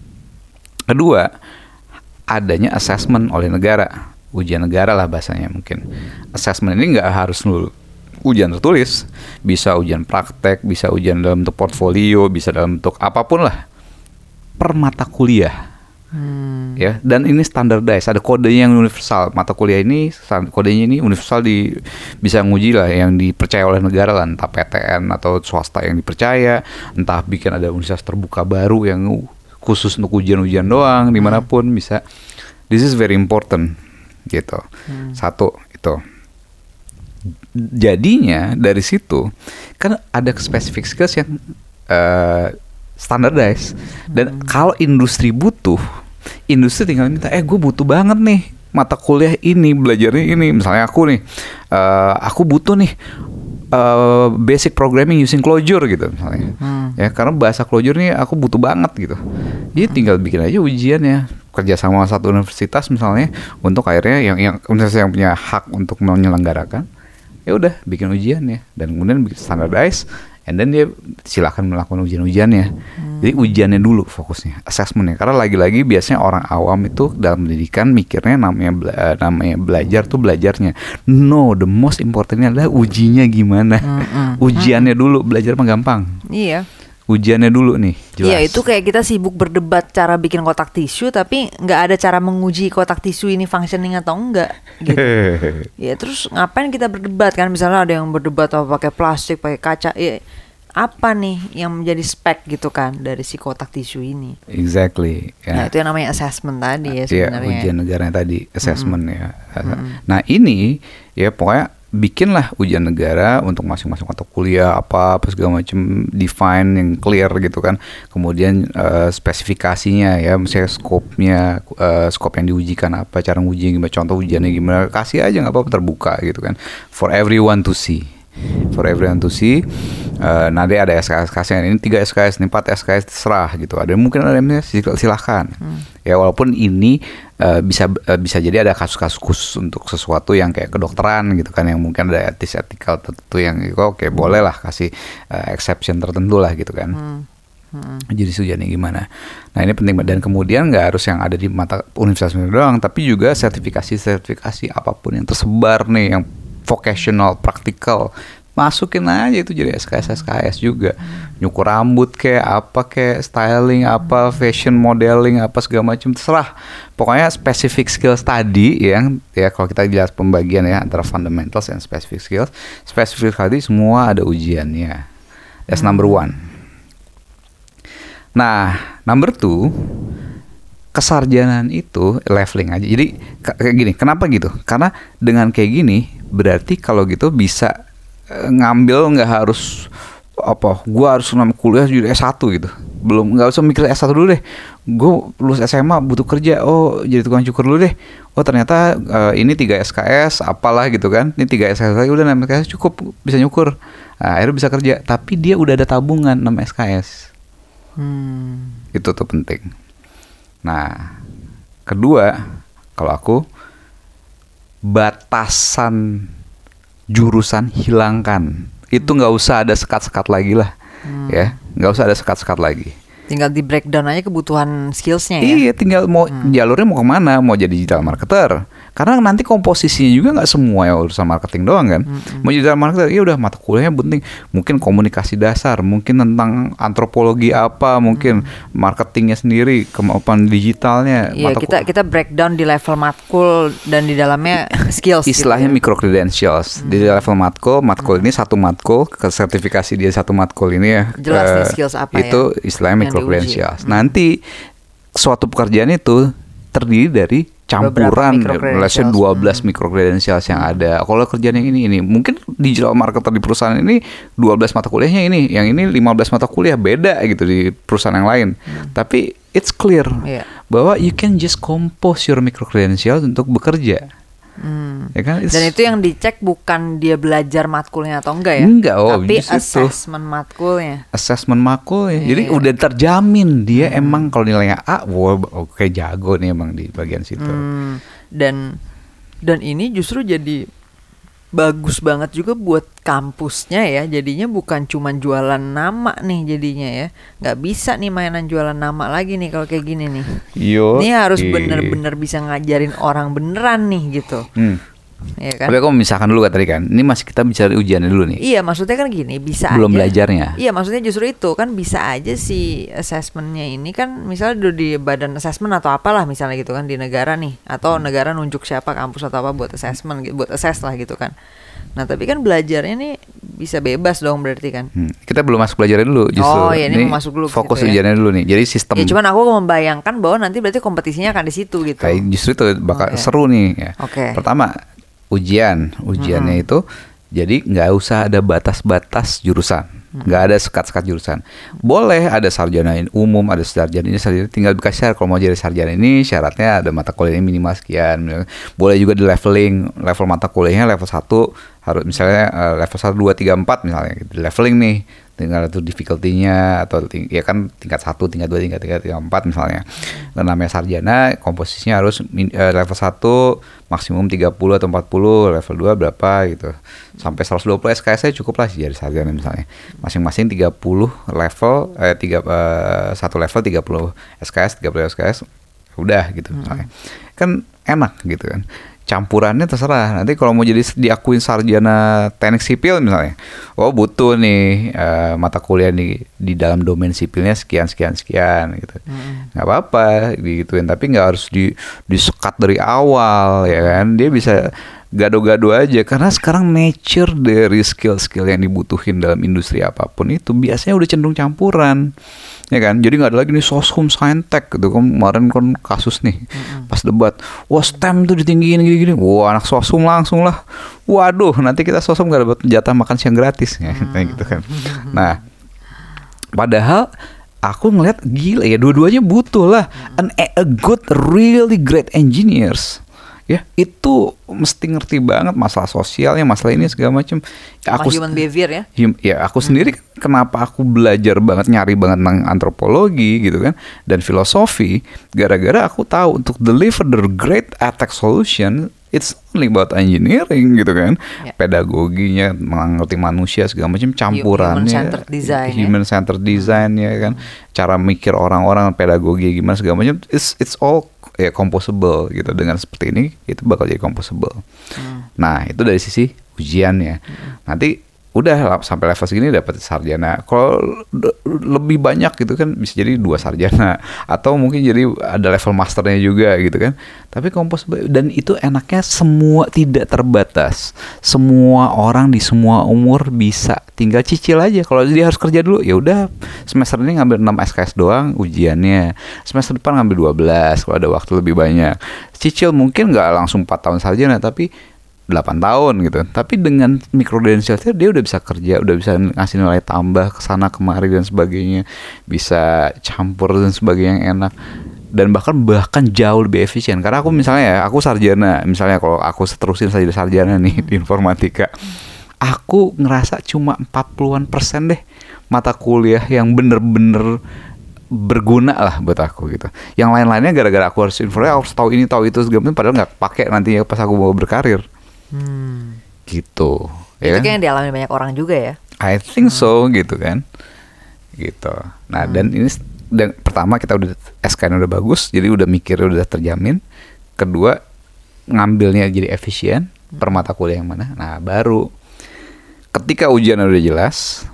kedua, adanya assessment oleh negara. Ujian negara lah bahasanya mungkin. Assessment ini nggak harus dulu ujian tertulis, bisa ujian praktek, bisa ujian dalam bentuk portfolio, bisa dalam bentuk apapun lah. Per mata kuliah. Hmm. Ya, dan ini standardized, ada kodenya yang universal. Mata kuliah ini kodenya ini universal, di bisa nguji lah yang dipercaya oleh negara lah, entah P T N atau swasta yang dipercaya, entah bikin ada universitas terbuka baru yang khusus untuk ujian-ujian doang, dimanapun hmm. bisa. This is very important gitu. Hmm. Satu itu. Jadinya dari situ kan ada spesifik skills yang uh, standardized. Dan hmm. kalau industri butuh, industri tinggal minta, eh gue butuh banget nih mata kuliah ini, belajarnya ini. Misalnya aku nih, uh, aku butuh nih uh, basic programming using Clojure gitu misalnya. Hmm. Ya karena bahasa Clojure nih aku butuh banget gitu. Jadi tinggal bikin aja ujiannya, kerja sama satu universitas misalnya, untuk akhirnya yang yang universitas yang punya hak untuk menyelenggarakan. Ya udah bikin ujiannya dan kemudian bikin standardize, and then dia silakan melakukan ujian-ujiannya. Hmm. Jadi ujiannya dulu fokusnya, assessmentnya. Karena lagi-lagi biasanya orang awam itu dalam pendidikan mikirnya namanya bela- namanya belajar tuh belajarnya. No, the most importantnya adalah ujinya gimana. Hmm, hmm, ujiannya hmm. dulu, belajar mah gampang. Iya. Ujiannya dulu nih, jelas. Iya, itu kayak kita sibuk berdebat cara bikin kotak tisu, tapi nggak ada cara menguji kotak tisu ini functioning atau enggak gitu. Ya terus ngapain kita berdebat kan? Misalnya ada yang berdebat apa pakai plastik, pakai kaca. Ya, apa nih yang menjadi spek gitu kan dari si kotak tisu ini. Exactly. Ya. Nah itu yang namanya assessment tadi ya sebenarnya. Iya, ujian negaranya tadi, assessment mm-hmm. ya. Mm-hmm. Nah ini ya pokoknya bikinlah ujian negara untuk masing-masing mata kuliah apa apa segala macam, define yang clear gitu kan. Kemudian uh, spesifikasinya ya, misalnya skopnya, uh, skop yang diujikan apa, cara nguji gimana, contoh ujiannya gimana, kasih aja nggak apa-apa, terbuka gitu kan, for everyone to see. For everyone to see. Uh, nanti ada S K S-nya, ini tiga S K S, ini empat S K S, terserah gitu. Ada mungkin ada yang silahkan. Hmm. Ya walaupun ini uh, bisa uh, bisa jadi ada kasus-kasus khusus untuk sesuatu yang kayak kedokteran gitu kan, yang mungkin ada etis etikal tertentu yang oke okay, boleh lah kasih uh, exception tertentu lah gitu kan. Hmm. Hmm. Jadi ujiannya gimana? Nah ini penting, dan kemudian nggak harus yang ada di mata universitas doang, tapi juga sertifikasi-sertifikasi apapun yang tersebar nih, yang vocational, praktikal, masukin aja itu jadi S K S S K S juga. Nyukur rambut kayak apa kayak styling apa, fashion modeling apa segala macam, terserah. Pokoknya specific skills tadi yang ya kalau kita jelas pembagian ya antara fundamentals and specific skills. Specific tadi semua ada ujiannya. That's number one. Nah, number two, kesarjanaan itu leveling aja. Jadi kayak gini, kenapa gitu? Karena dengan kayak gini berarti kalau gitu bisa uh, ngambil nggak harus apa, gua harus ngambil kuliah jadi S satu gitu. Belum, nggak usah mikir S satu dulu deh. Gue lulus S M A butuh kerja, oh jadi tukang cukur dulu deh. Oh ternyata uh, ini tiga S K S apalah gitu kan. Ini tiga S K S lagi udah enam S K S cukup bisa nyukur. Nah, akhirnya bisa kerja, tapi dia udah ada tabungan enam S K S. Hmm. Itu tuh penting. Nah, kedua, kalau aku batasan jurusan hilangkan. Itu nggak usah ada sekat-sekat lagi lah, hmm. ya, nggak usah ada sekat-sekat lagi. Tinggal di breakdown aja kebutuhan skillsnya ya. Iya, tinggal mau hmm. jalurnya mau kemana, mau jadi digital marketer. Karena nanti komposisinya juga nggak semua ya urusan marketing doang kan. Hmm. Mau jadi digital marketer, ya udah mata kuliahnya penting. Mungkin komunikasi dasar, mungkin tentang antropologi apa, mungkin hmm. marketingnya sendiri, kemampuan digitalnya. Iya, kita kita breakdown di level matkul dan di dalamnya skills. Istilahnya gitu ya. Micro credentials. Hmm. Di level matkul, matkul hmm. ini satu matkul, ke sertifikasi dia satu matkul ini ya. Jelas uh, nih skills apa itu ya. Istilahnya micro credentials. Hmm. Nanti suatu pekerjaan itu terdiri dari campuran, lesnya dua belas hmm. micro credentials yang ada. Kalau kerjaan yang ini ini mungkin digital marketer di perusahaan ini dua belas mata kuliahnya ini, yang ini lima belas mata kuliah, beda gitu di perusahaan yang lain. Hmm. Tapi it's clear yeah. bahwa you can just compose your micro credentials untuk bekerja. Hmm. Ya kan? Dan itu yang dicek bukan dia belajar matkulnya atau enggak ya? Enggak, oh, tapi assessment matkulnya. Assessment matkulnya. Yeah. Jadi udah terjamin dia hmm. emang kalau nilainya A, wow, oke okay, jago nih emang di bagian situ. Hmm. Dan dan ini justru jadi bagus banget juga buat kampusnya ya. Jadinya bukan cuma jualan nama nih jadinya ya. Nggak bisa nih mainan jualan nama lagi nih kalau kayak gini nih. Yo, ini harus i. bener-bener bisa ngajarin orang beneran nih gitu. Hmm. Ya kan? Tapi aku memisahkan dulu kan tadi kan. Ini masih kita bicara ujiannya dulu nih. Iya, maksudnya kan gini, bisa belum aja. belajarnya. Iya, maksudnya justru itu kan bisa aja si assessmentnya ini kan misalnya dulu di badan assessment atau apalah misalnya gitu kan di negara nih, atau hmm. negara nunjuk siapa kampus atau apa buat assessment, buat assess lah gitu kan. Nah tapi kan belajarnya nih bisa bebas dong berarti kan. Hmm. Kita belum masuk belajarnya dulu justru. Oh iya, ini, ini mau masuk dulu. Fokus gitu ujiannya ya. dulu nih. Jadi sistem. Ya cuman aku membayangkan bahwa nanti berarti kompetisinya akan di situ gitu. Kayak justru itu bakal okay. seru nih. Ya. Oke. Okay. Pertama ujian, ujiannya hmm. itu jadi nggak usah ada batas-batas jurusan. Nggak ada sekat-sekat jurusan. Boleh ada sarjana umum, ada sarjana ini, sarjana tinggal dikasih syarat. Kalau mau jadi sarjana ini syaratnya ada mata kuliah ini minimal sekian. Boleh juga di leveling, level mata kuliahnya level satu harus misalnya uh, level satu, dua, tiga, empat misalnya gitu. Leveling nih, tinggal itu difficulty-nya atau ting- ya kan tingkat satu, tingkat dua, tingkat tiga, tingkat empat misalnya. Dan namanya sarjana, komposisinya harus min- uh, level satu maksimum tiga puluh atau empat puluh, level dua berapa gitu. Sampai seratus dua puluh S K S cukup lah jadi sarjana misalnya. Masing-masing tiga puluh level, eh, tiga, uh, satu level tiga puluh S K S, tiga puluh S K S, udah gitu misalnya. Hmm. Kan enak gitu kan. Campurannya terserah. Nanti kalau mau jadi diakuin sarjana teknik sipil misalnya, oh butuh nih uh, mata kuliah di di dalam domain sipilnya sekian sekian sekian gitu. Hmm. Nggak apa-apa digituin, tapi nggak harus di disekat dari awal ya kan. Dia bisa gado-gado aja, karena sekarang nature dari skill-skill yang dibutuhin dalam industri apapun itu biasanya udah cenderung campuran, ya kan? Jadi nggak ada lagi nih soshum saintek gitu. Kemarin kan kasus nih mm-hmm. pas debat, wah STEM tuh ditinggiin gini-gini, wah anak soshum langsung lah, waduh nanti kita soshum nggak dapat jatah makan siang gratis, ya mm-hmm. gitu kan. Nah, padahal aku ngeliat gila ya, dua-duanya butuh lah. An, a good, really great engineers, ya itu mesti ngerti banget masalah sosialnya, masalah ini segala macam. Ya, aku human behavior ya. Hum, ya aku hmm. sendiri kenapa aku belajar banget, nyari banget tentang antropologi gitu kan, dan filosofi, gara-gara aku tahu untuk deliver the great attack solution, it's only about engineering gitu kan, yeah. pedagoginya, mengerti manusia segala macam, campurannya, human centered design, human centered ya. design ya kan, hmm. cara mikir orang-orang, pedagogi gimana segala macam, it's it's all ya composable gitu. Dengan seperti ini itu bakal jadi composable. Hmm. Nah itu dari sisi ujiannya. Hmm. Nanti udah sampai level segini dapat sarjana. Kalau lebih banyak gitu kan bisa jadi dua sarjana, atau mungkin jadi ada level masternya juga gitu kan. Tapi composable, dan itu enaknya semua tidak terbatas. Semua orang di semua umur bisa, tinggal cicil aja. Kalau dia harus kerja dulu, ya udah semester ini ngambil enam S K S doang ujiannya. Semester depan ngambil dua belas kalau ada waktu lebih banyak. Cicil mungkin nggak langsung empat tahun sarjana, tapi delapan tahun gitu. Tapi dengan microdentialnya dia udah bisa kerja, udah bisa ngasih nilai tambah kesana kemari dan sebagainya, bisa campur dan sebagainya yang enak, dan bahkan bahkan jauh lebih efisien. Karena aku misalnya ya, aku sarjana, misalnya kalau aku seterusin saja sarjana nih di informatika, aku ngerasa cuma empat puluhan persen deh mata kuliah yang bener-bener berguna lah buat aku gitu. Yang lain-lainnya gara-gara aku harus informatika, aku harus tahu ini tahu itu segala macam, padahal nggak pakai nantinya pas aku mau berkarir. Hmm. Gitu. Itu ya kan? Kayak yang dialami banyak orang juga ya. I think hmm. so gitu kan. Gitu. Nah hmm. dan ini dan pertama kita udah S K-nya udah bagus, jadi udah mikirnya udah terjamin. Kedua ngambilnya jadi efisien, hmm. per mata kuliah yang mana. Nah baru ketika ujian udah jelas,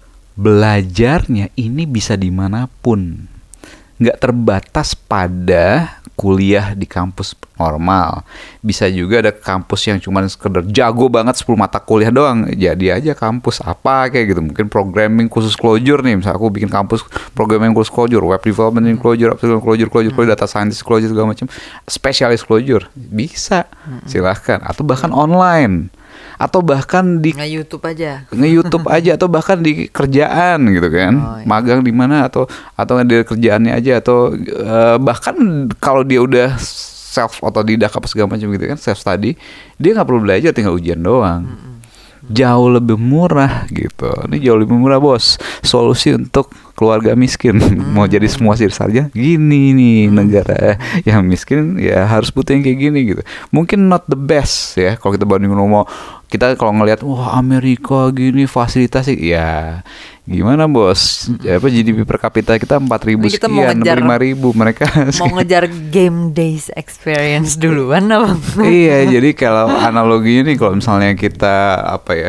belajarnya ini bisa dimanapun, nggak terbatas pada kuliah di kampus normal. Bisa juga ada kampus yang cuma sekedar jago banget sepuluh mata kuliah doang, jadi aja kampus apa kayak gitu. Mungkin programming khusus Clojure nih, misalnya aku bikin kampus programming khusus Clojure, web development in Clojure, Clojure, Clojure, Clojure, data scientist Clojure segala macam, spesialis Clojure, bisa, silahkan. Atau bahkan online, atau bahkan di nge-YouTube aja, nge-YouTube aja, atau bahkan di kerjaan gitu kan, oh, iya. magang di mana, atau atau di kerjaannya aja, atau uh, bahkan kalau dia udah self otodidak apa segala macam gitu kan, self study, dia nggak perlu belajar, tinggal ujian doang. Mm-mm. Jauh lebih murah gitu. Ini jauh lebih murah bos. Solusi untuk keluarga miskin. Hmm. Mau jadi semua sarjana gini nih, hmm. negara yang miskin ya harus butuh yang kayak gini gitu. Mungkin not the best ya kalau kita bandingin ngomong, kita kalau ngelihat wah Amerika gini fasilitas sih ya gimana bos, apa G D P per kapita kita empat ribu sekian, lima ribu, mereka mau ngejar game days experience duluan apa? Iya, jadi kalau analoginya nih, kalau misalnya kita apa ya,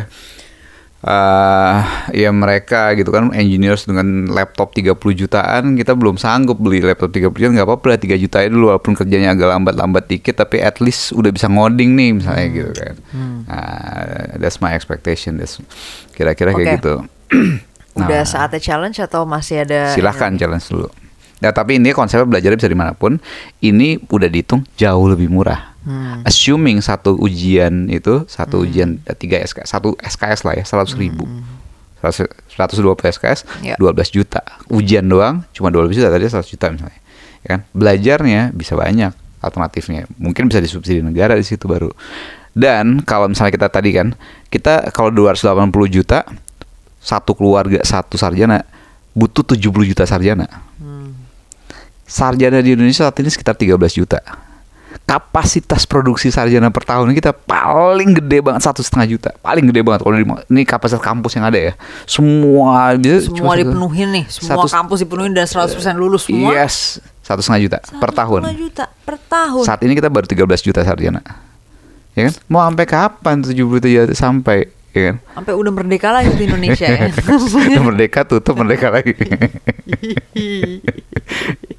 uh, ya mereka gitu kan engineers dengan laptop tiga puluh jutaan, kita belum sanggup beli laptop tiga puluh jutaan, nggak apa-apa lah tiga juta dulu, walaupun kerjanya agak lambat-lambat dikit, tapi at least udah bisa ngoding nih misalnya hmm. gitu kan. Hmm. Uh, that's my expectation, that's kira-kira okay. kayak gitu. Udah nah, saatnya challenge atau masih ada? Silakan challenge dulu. Nah, tapi ini konsepnya belajarnya bisa dimanapun. Ini udah dihitung jauh lebih murah. Hmm. Assuming satu ujian itu satu hmm. ujian tiga S K S, satu S K S lah ya, seratus ribu, hmm. seratus dua puluh S K S, yeah. dua belas juta. Ujian doang cuma dua belas juta, tadi seratus juta misalnya. Ya kan? Belajarnya bisa banyak alternatifnya. Mungkin bisa disubsidi negara di situ baru. Dan kalau misalnya kita tadi kan, kita kalau dua ratus delapan puluh juta satu keluarga, satu sarjana, butuh tujuh puluh juta sarjana. Hmm. Sarjana di Indonesia saat ini sekitar tiga belas juta. Kapasitas produksi sarjana per tahun kita paling gede banget satu setengah juta, paling gede banget kalau ini kapasitas kampus yang ada ya. Semua semua dipenuhin nih, semua satu, kampus dipenuhin dan seratus persen lulus semua. Yes, satu setengah juta per tahun. Satu setengah juta per tahun. Saat ini kita baru tiga belas juta sarjana, ya kan? Mau sampai kapan tujuh puluh juta sampai? Ya kan? Sampai udah merdeka lagi di Indonesia ya. Udah merdeka tutup, merdeka lagi.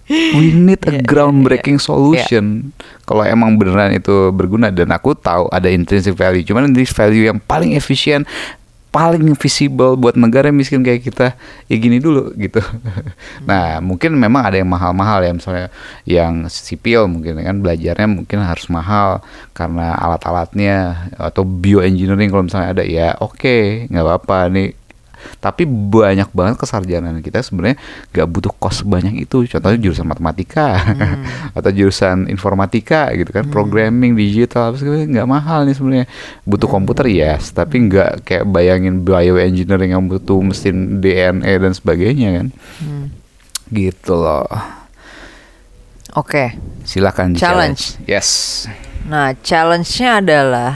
We need a Yeah, groundbreaking yeah, yeah. solution. Kalau emang beneran itu berguna, dan aku tahu ada intrinsic value. Cuman intrinsic value yang paling efisien, paling visible buat negara miskin kayak kita, ya gini dulu gitu. Nah, mungkin memang ada yang mahal-mahal ya, misalnya yang sipil mungkin kan belajarnya mungkin harus mahal karena alat-alatnya, atau bioengineering kalau misalnya ada, ya oke, okay, nggak apa-apa nih. Tapi banyak banget kesarjanaan kita sebenarnya gak butuh cost sebanyak itu. Contohnya jurusan matematika, hmm. atau jurusan informatika gitu kan, hmm. programming, digital, apa segala, nggak mahal nih sebenarnya. Butuh komputer yes, tapi nggak kayak bayangin bioengineering yang butuh mesin D N A dan sebagainya kan. Hmm. Gitu loh. Oke. Okay. Silakan challenge. challenge. Yes. Nah, challenge-nya adalah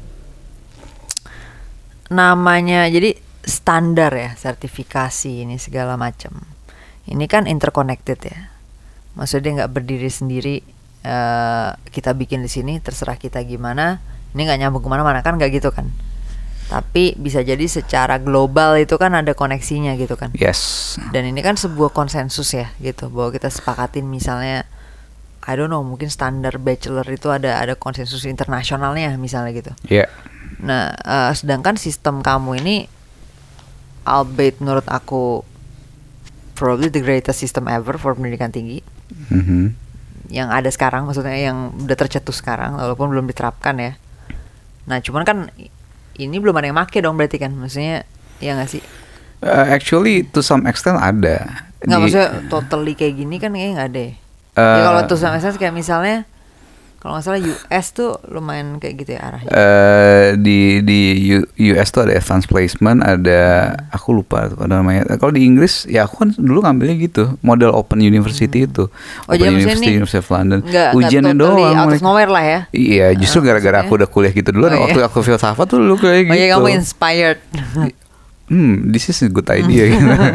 namanya, jadi standar ya, sertifikasi ini segala macam. Ini kan interconnected ya. Maksudnya nggak berdiri sendiri. Uh, kita bikin di sini, terserah kita gimana. Ini nggak nyambung kemana-mana kan, nggak gitu kan. Tapi bisa jadi secara global itu kan ada koneksinya gitu kan. Yes. Dan ini kan sebuah konsensus ya gitu, bahwa kita sepakatin misalnya, I don't know, mungkin standar bachelor itu ada ada konsensus internasionalnya misalnya gitu. Iya. Yeah. Nah, uh, sedangkan sistem kamu ini, albeit menurut aku probably the greatest system ever for pendidikan tinggi, mm-hmm. yang ada sekarang, maksudnya yang udah tercetus sekarang walaupun belum diterapkan ya. Nah cuman kan ini belum ada yang make dong berarti kan, maksudnya ya nggak sih? Uh, actually to some extent ada. Nggak, maksudnya totally kayak gini kan kayaknya nggak ada ya. Uh, ya kalau to some extent kayak misalnya, kalau nggak salah U S tuh lumayan kayak gitu ya arahnya. Uh, di di U, US tuh ada advanced placement, ada hmm. aku lupa apa namanya. Kalau di Inggris ya aku kan dulu ngambilnya gitu, model Open University hmm. itu. Oh, Open University, University of London. Nggak, ujiannya nggak totally doang. out of nowhere lah ya. Iya, justru gara-gara aku udah kuliah gitu dulu. Oh, waktu iya. aku filsafat tuh dulu kayak gitu. Oh iya, kamu inspired. Hmm, this is a good idea.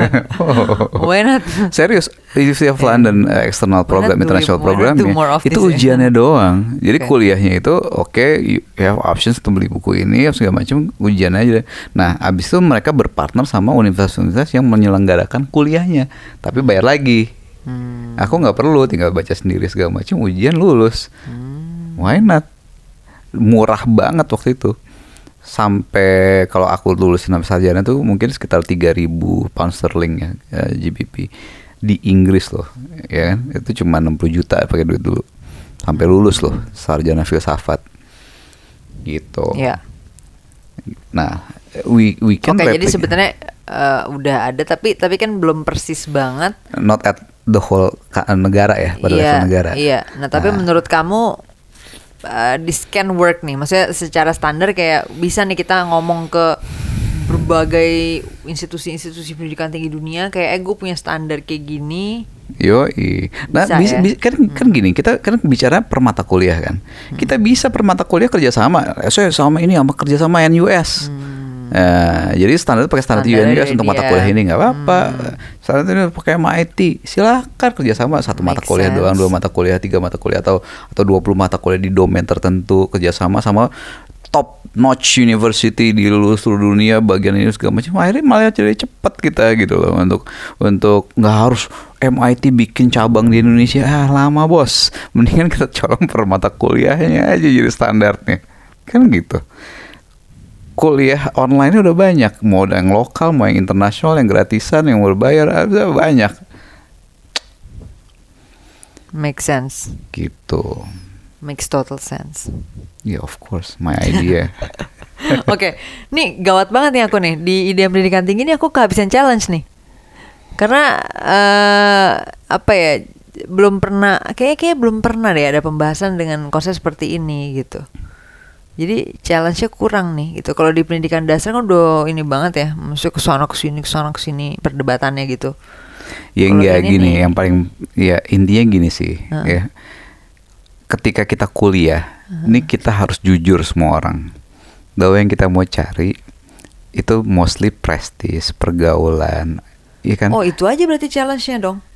oh. Why not? Serius, University of London uh, external program, international program ya, itu ujiannya doang. Jadi okay. kuliahnya itu oke, okay, you have options untuk beli buku ini, segala macam, ujian aja. Nah, abis itu mereka berpartner sama universitas-universitas yang menyelenggarakan kuliahnya, tapi bayar lagi. Hmm. Aku nggak perlu, tinggal baca sendiri segala macam, ujian lulus. Hmm. Why not? Murah banget waktu itu. Sampai kalau aku lulusin sampai sarjana tuh mungkin sekitar tiga ribu pound sterling ya, ya G B P di Inggris loh, ya kan? Itu cuma enam puluh juta pakai duit dulu sampai lulus loh sarjana filsafat gitu. Ya. Nah, we we can. Oke, jadi sebenarnya uh, udah ada, tapi tapi kan belum persis banget. Not at the whole negara ya, pada iya, level negara. Iya. Nah, tapi nah. menurut kamu Uh, this can work nih, maksudnya secara standar kayak bisa nih kita ngomong ke berbagai institusi-institusi pendidikan tinggi dunia kayak eh gue punya standar kayak gini. Yo, nah bisa, ya? bisa, kan hmm. kan gini, kita kan bicara per mata kuliah kan, hmm. kita bisa per mata kuliah kerjasama, saya sama ini sama kerjasama N U S. Hmm. Uh, jadi standar pakai standar, standar U N U S untuk mata kuliah ini nggak apa-apa. Hmm. Standar ini pakai M I T, silakan kerjasama satu mata kuliah sense. doang, dua mata kuliah, tiga mata kuliah atau atau dua puluh mata kuliah di domain tertentu, kerjasama sama top notch university di seluruh dunia bagian ini segala macam. Akhirnya malah jadi cepat kita gitu loh untuk untuk nggak harus M I T bikin cabang di Indonesia, ah lama bos. Mendingan kita colong per mata kuliahnya aja jadi standarnya, kan gitu. Kuliah online udah banyak, mau yang lokal, mau yang internasional, yang gratisan, yang berbayar, ada banyak. Make sense. Gitu. Makes total sense. Yeah, of course, my idea. Oke, okay. Nih gawat banget nih aku nih di ide pendidikan tinggi ini aku kehabisan challenge nih. Karena uh, apa ya? Belum pernah, kayak kayak belum pernah deh ada pembahasan dengan konsep seperti ini gitu. Jadi challenge-nya kurang nih gitu. Kalau di pendidikan dasar kan udah ini banget ya, maksudnya kesana kesini kesana kesini perdebatannya gitu. Ya enggak gini, nih, yang paling ya intinya gini sih, uh. ya. Ketika kita kuliah, uh. ini kita harus jujur semua orang. Bahwa yang kita mau cari itu mostly prestige, pergaulan, iya kan? Oh itu aja berarti challenge-nya dong.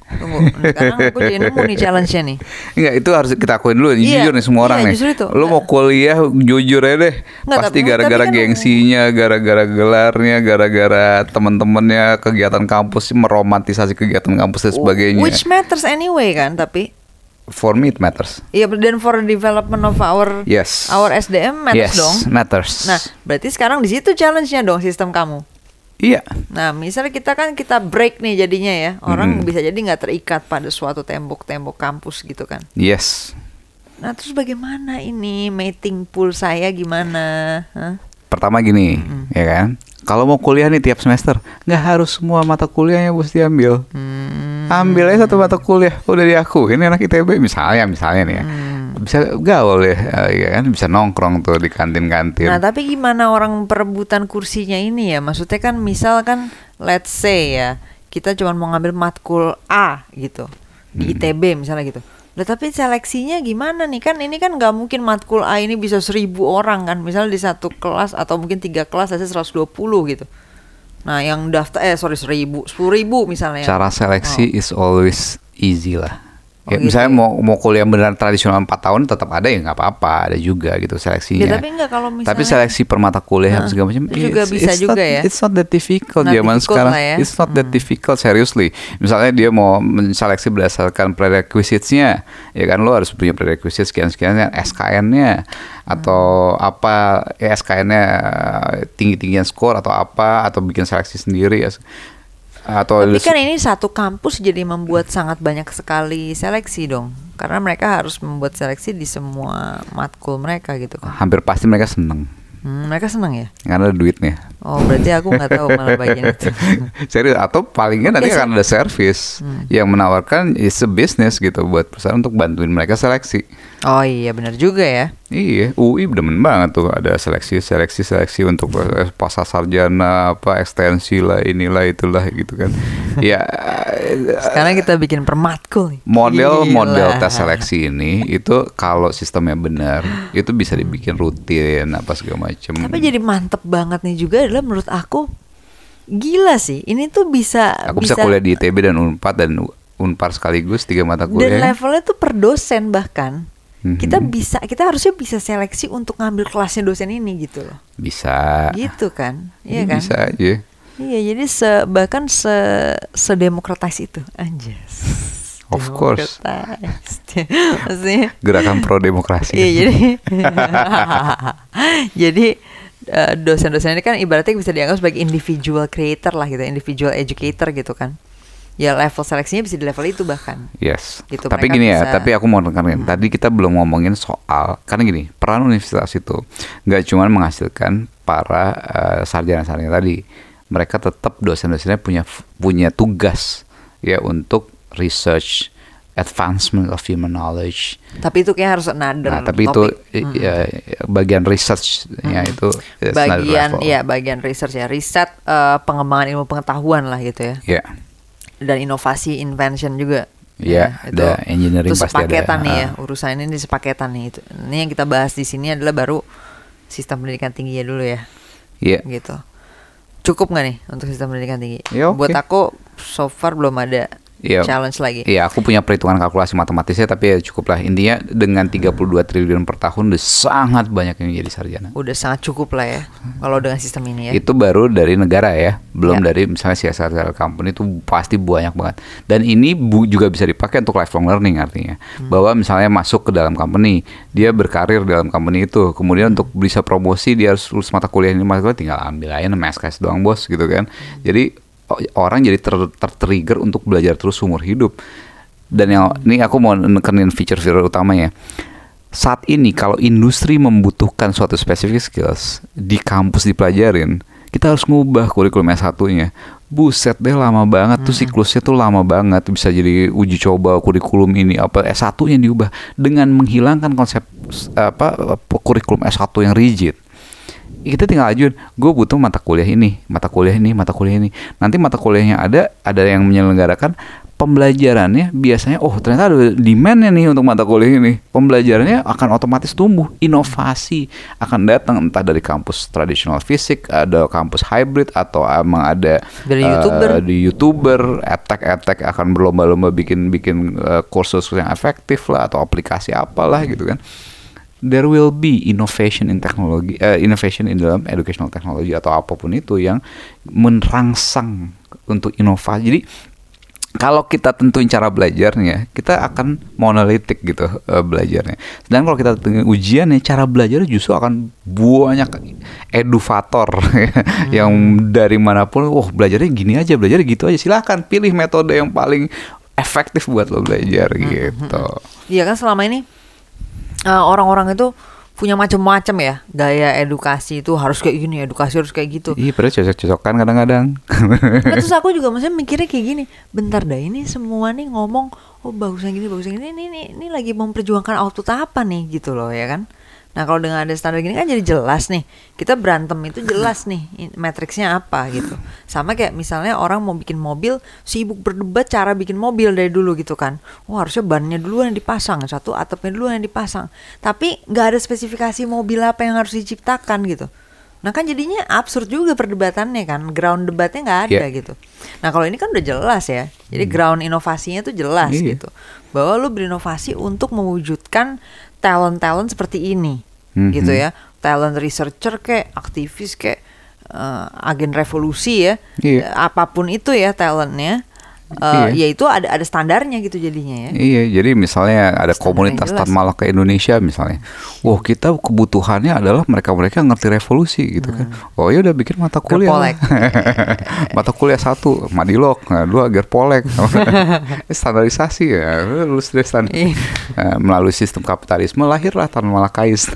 Tunggu, sekarang aku jadi nemu nih challenge-nya nih. Enggak, itu harus kita akuin dulu. Iya, Jujur nih semua orang iya, nih. justru itu. Lu mau kuliah jujur aja deh. Enggak, Pasti tapi- gara-gara tapi kan- gengsinya, gara-gara gelarnya, gara-gara temen-temennya kegiatan kampus meromantisasi kegiatan kampus dan sebagainya. Which matters anyway kan, tapi For me it matters. iya, dan for the development of our Yes. our S D M matters Yes, dong. matters. Nah, berarti sekarang di situ challenge-nya dong sistem kamu. Iya. Nah, misalnya kita kan kita break nih jadinya ya, orang Mm. bisa jadi nggak terikat pada suatu tembok-tembok kampus gitu kan. Yes. Nah, terus bagaimana ini mating pool saya gimana? Hah? Pertama gini, ya kan? Kalau mau kuliah nih tiap semester, nggak harus semua mata kuliahnya mesti diambil. Hmm. Ambil aja satu mata kuliah, udah di aku. Ini anak I T B misalnya, misalnya nih ya. Bisa gaul ya, eh, ya kan? Bisa nongkrong tuh di kantin-kantin. Nah, tapi gimana orang perebutan kursinya ini ya? Maksudnya kan misal kan let's say ya, kita cuma mau ngambil matkul A gitu di I T B misalnya gitu. Lah tapi seleksinya gimana nih? Kan ini kan nggak mungkin matkul A ini bisa seribu orang kan. Misalnya di satu kelas atau mungkin tiga kelas aja seratus dua puluh gitu. Nah, yang daftar eh sorry seribu, sepuluh ribu misalnya. Cara seleksi is always easy lah. Oh, Ya, gitu misalnya ya. mau mau kuliah beneran tradisional empat tahun tetap ada ya nggak apa-apa, ada juga gitu seleksinya. Ya, tapi enggak kalau misalnya Tapi seleksi per mata kuliah Nah, apa segala macam itu juga it's- bisa it's juga not, ya. It's not that difficult Not zaman difficult sekarang. lah ya. It's not that difficult seriously. Misalnya dia mau menseleksi berdasarkan prerequisites-nya, ya kan lo harus punya prerequisites sekian-sekian S K N-nya atau apa ya, S K N-nya tinggi-tinggian skor atau apa atau bikin seleksi sendiri ya. Atau Tapi lu- kan ini satu kampus jadi membuat sangat banyak sekali seleksi dong. Karena mereka harus membuat seleksi di semua matkul mereka gitu kan. hampir pasti mereka seneng Hmm, mereka senang ya? karena ada duitnya. Oh, berarti aku nggak tahu malah bagian itu. Serius, atau palingnya nanti Oke, akan ada service yang menawarkan is a business gitu buat perusahaan untuk bantuin mereka seleksi. Oh iya, benar juga ya. Iya, U I demen banget tuh ada seleksi seleksi seleksi untuk eh, pasca sarjana apa ekstensi lah inilah itulah gitu kan. Ya Sekarang kita bikin per matkul nih. model Gila. model tes seleksi ini itu kalau sistemnya benar itu bisa dibikin rutin apa segala macam. Tapi jadi mantep banget nih juga adalah menurut aku gila sih. Ini tuh bisa Aku bisa kuliah di I T B dan Unpad dan Unpar sekaligus tiga mata dan kuliah. levelnya tuh per dosen bahkan. Mhm. Kita bisa kita harusnya bisa seleksi untuk ngambil kelasnya dosen ini gitu loh. Bisa. Gitu kan? Iya kan? Bisa aja. Iya, jadi se bahkan se sedemokratis itu, anjas. Of course. Demokratis. Maksudnya, Gerakan pro demokrasi. iya jadi, jadi eh, dosen-dosen ini kan ibaratnya bisa dianggap sebagai individual creator lah gitu, individual educator gitu kan. Ya level seleksinya bisa di level itu bahkan. Yes. Gitu, Tapi mereka gini ya, bisa- tapi aku mau nekankan. Tadi kita belum ngomongin soal karena gini, peran universitas itu nggak cuma menghasilkan para eh, sarjana-sarjana tadi. Mereka tetap dosen-dosennya punya punya tugas ya untuk research, advancement of human knowledge. Tapi itu kayak harus another Nah, tapi itu topic. i- ya, bagian research-nya itu it's another bagian level. ya bagian research ya, riset eh, pengembangan ilmu pengetahuan lah gitu ya. Ya. Dan inovasi invention juga. Ya, ada engineering itu pasti ada. sepaketan nih ya, Ah. urusan ini sepaketan nih itu. Ini yang kita bahas di sini adalah baru sistem pendidikan tinggi ya dulu ya. Iya. Gitu. Cukup nggak nih untuk sistem pendidikan tinggi? Ya, oke. Buat aku so far belum ada Iya. challenge lagi. Iya, aku punya perhitungan kalkulasi matematisnya, tapi ya cukup lah. Intinya dengan tiga puluh dua triliun per tahun udah sangat banyak yang jadi sarjana. Udah sangat cukup lah ya kalau dengan sistem ini ya. Itu baru dari negara ya, belum Ya. dari misalnya C S R company itu pasti banyak banget. Dan ini bu, juga bisa dipakai untuk lifelong learning artinya. Hmm. Bahwa misalnya masuk ke dalam company, dia berkarir di dalam company itu, kemudian untuk bisa promosi dia harus lulus mata kuliah ini, mata kuliah tinggal ambil aja nama S K S doang bos gitu kan. Hmm. Jadi o- orang jadi ter, ter-trigger untuk belajar terus seumur hidup. Dan yang ini aku mau nekenin feature-feature utamanya. Saat ini kalau industri membutuhkan suatu spesifik skills di kampus dipelajarin, kita harus ngubah kurikulum S satu-nya. Buset deh lama banget tuh siklusnya tuh lama banget, bisa jadi uji coba kurikulum ini apa S satu-nya diubah dengan menghilangkan konsep apa kurikulum S satu yang rigid. Kita tinggal ajuin, gue butuh mata kuliah ini, mata kuliah ini, mata kuliah ini. Nanti mata kuliahnya ada, ada yang menyelenggarakan pembelajarannya biasanya oh ternyata ada demand-nya nih untuk mata kuliah ini. Pembelajarannya akan otomatis tumbuh, inovasi akan datang entah dari kampus tradisional fisik, ada kampus hybrid atau emang ada dari uh, YouTuber. di YouTuber, edtech-edtech akan berlomba-lomba bikin bikin uh, kursus yang efektif lah atau aplikasi apalah gitu kan. There will be innovation in teknologi, uh, innovation in dalam educational technology atau apapun itu yang merangsang untuk inovasi. Jadi kalau kita tentuin cara belajarnya, kita akan monolitik gitu uh, belajarnya. Sedangkan kalau kita tentuin ujiannya, cara belajarnya justru akan banyak eduvator hmm. yang dari manapun, wah belajarnya gini aja, belajarnya gitu aja. Silahkan pilih metode yang paling efektif buat lo belajar hmm. gitu. Iya kan selama ini uh, orang-orang itu punya macam-macam ya gaya edukasi itu harus kayak gini, edukasi harus kayak gitu. Iya, padahal cocok-cocokan kadang-kadang. Nah, terus aku juga maksudnya mikirnya kayak gini, bentar dah ini semua nih ngomong, oh bagusnya gini, bagusnya gini, ini, ini, ini lagi memperjuangkan output apa nih gitu loh ya kan. Nah kalau dengan ada standar gini kan jadi jelas nih, kita berantem itu jelas nih matriksnya apa gitu. Sama kayak misalnya orang mau bikin mobil, sibuk berdebat cara bikin mobil dari dulu gitu kan. Oh harusnya bannya dulu yang dipasang, satu atapnya dulu yang dipasang. Tapi gak ada spesifikasi mobil apa yang harus diciptakan gitu. Nah kan jadinya absurd juga perdebatannya kan, ground debatnya gak ada yeah. gitu. Nah kalau ini kan udah jelas ya, jadi hmm. ground inovasinya tuh jelas yeah. gitu. Bahwa lu berinovasi untuk mewujudkan talent-talent seperti ini. Mm-hmm. Gitu ya, talent researcher kayak aktivis kayak uh, agen revolusi ya, yeah. apapun itu ya talentnya, uh, yeah. ya itu ada ada standarnya gitu jadinya ya. Iya, jadi misalnya ada standar komunitas Tan Malaka Indonesia misalnya, wah kita kebutuhannya adalah mereka-mereka yang ngerti revolusi gitu hmm. kan. Oh ya udah bikin mata kuliah, mata kuliah satu Madilog, nah, dua Gerpolek, standarisasi ya, lulus dari standar. Nah, melalui sistem kapitalisme lahirlah Tan Malakais.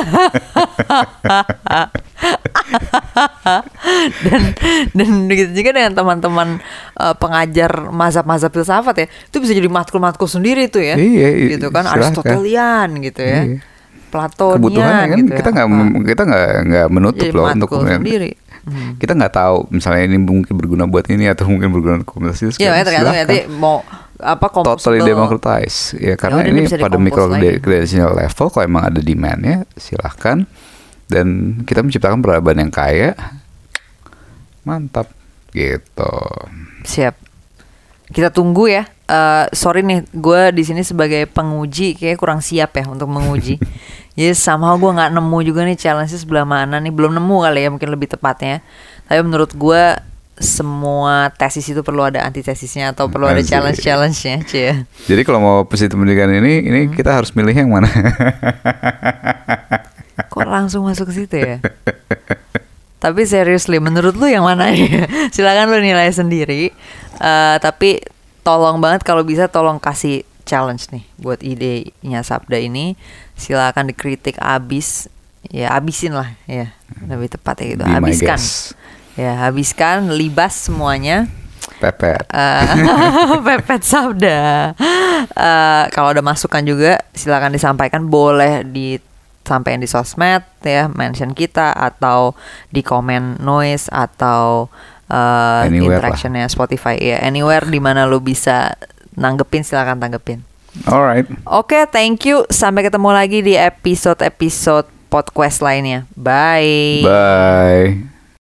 dan dan begitu juga dengan teman-teman uh, pengajar mazhab-mazhab filsafat ya, itu bisa jadi matkul-matkul sendiri itu ya. Iya, gitu kan, silahkan. Aristotelian gitu ya. Iya. Platonian kebutuhannya kan gitu kita ya. nggak nah. kita nggak nggak menutup jadi loh untuk sendiri. Hmm. Kita nggak tahu misalnya ini mungkin berguna buat ini atau mungkin berguna komunitas itu. Iya, tergantung nanti mau apa totally democratize ya karena ya, ini pada micro credential level kalau emang ada demandnya silahkan dan kita menciptakan peradaban yang kaya mantap gitu. Siap, kita tunggu ya. Uh, sorry nih, gue di sini sebagai penguji kayak kurang siap ya untuk menguji. Jadi somehow gue nggak nemu juga nih challenge-nya sebelah mana nih, belum nemu kali ya mungkin lebih tepatnya. Tapi menurut gue semua tesis itu perlu ada antitesisnya atau perlu ada challenge-challenge-nya, Cie. Jadi kalau mau peserta pendidikan ini, ini hmm. kita harus milih yang mana? Kok langsung masuk ke situ ya? Tapi seriously, menurut lu yang mana ya? Silakan lu nilai sendiri. Uh, tapi tolong banget kalau bisa tolong kasih challenge nih buat idenya Sabda ini. Silakan dikritik abis, ya abisin lah ya, lebih tepatnya gitu. Be habiskan. Ya, habiskan, libas semuanya. Pepet. Uh, pepet Sabda. Uh, kalau ada masukan juga silakan disampaikan, boleh disampaikan di sosmed ya, mention kita atau di komen noise atau uh, interactionnya Spotify ya, anywhere di mana lo bisa nanggepin silakan tanggepin. Alright. Oke, okay, thank you. Sampai ketemu lagi di episode-episode podcast lainnya. Bye. Bye.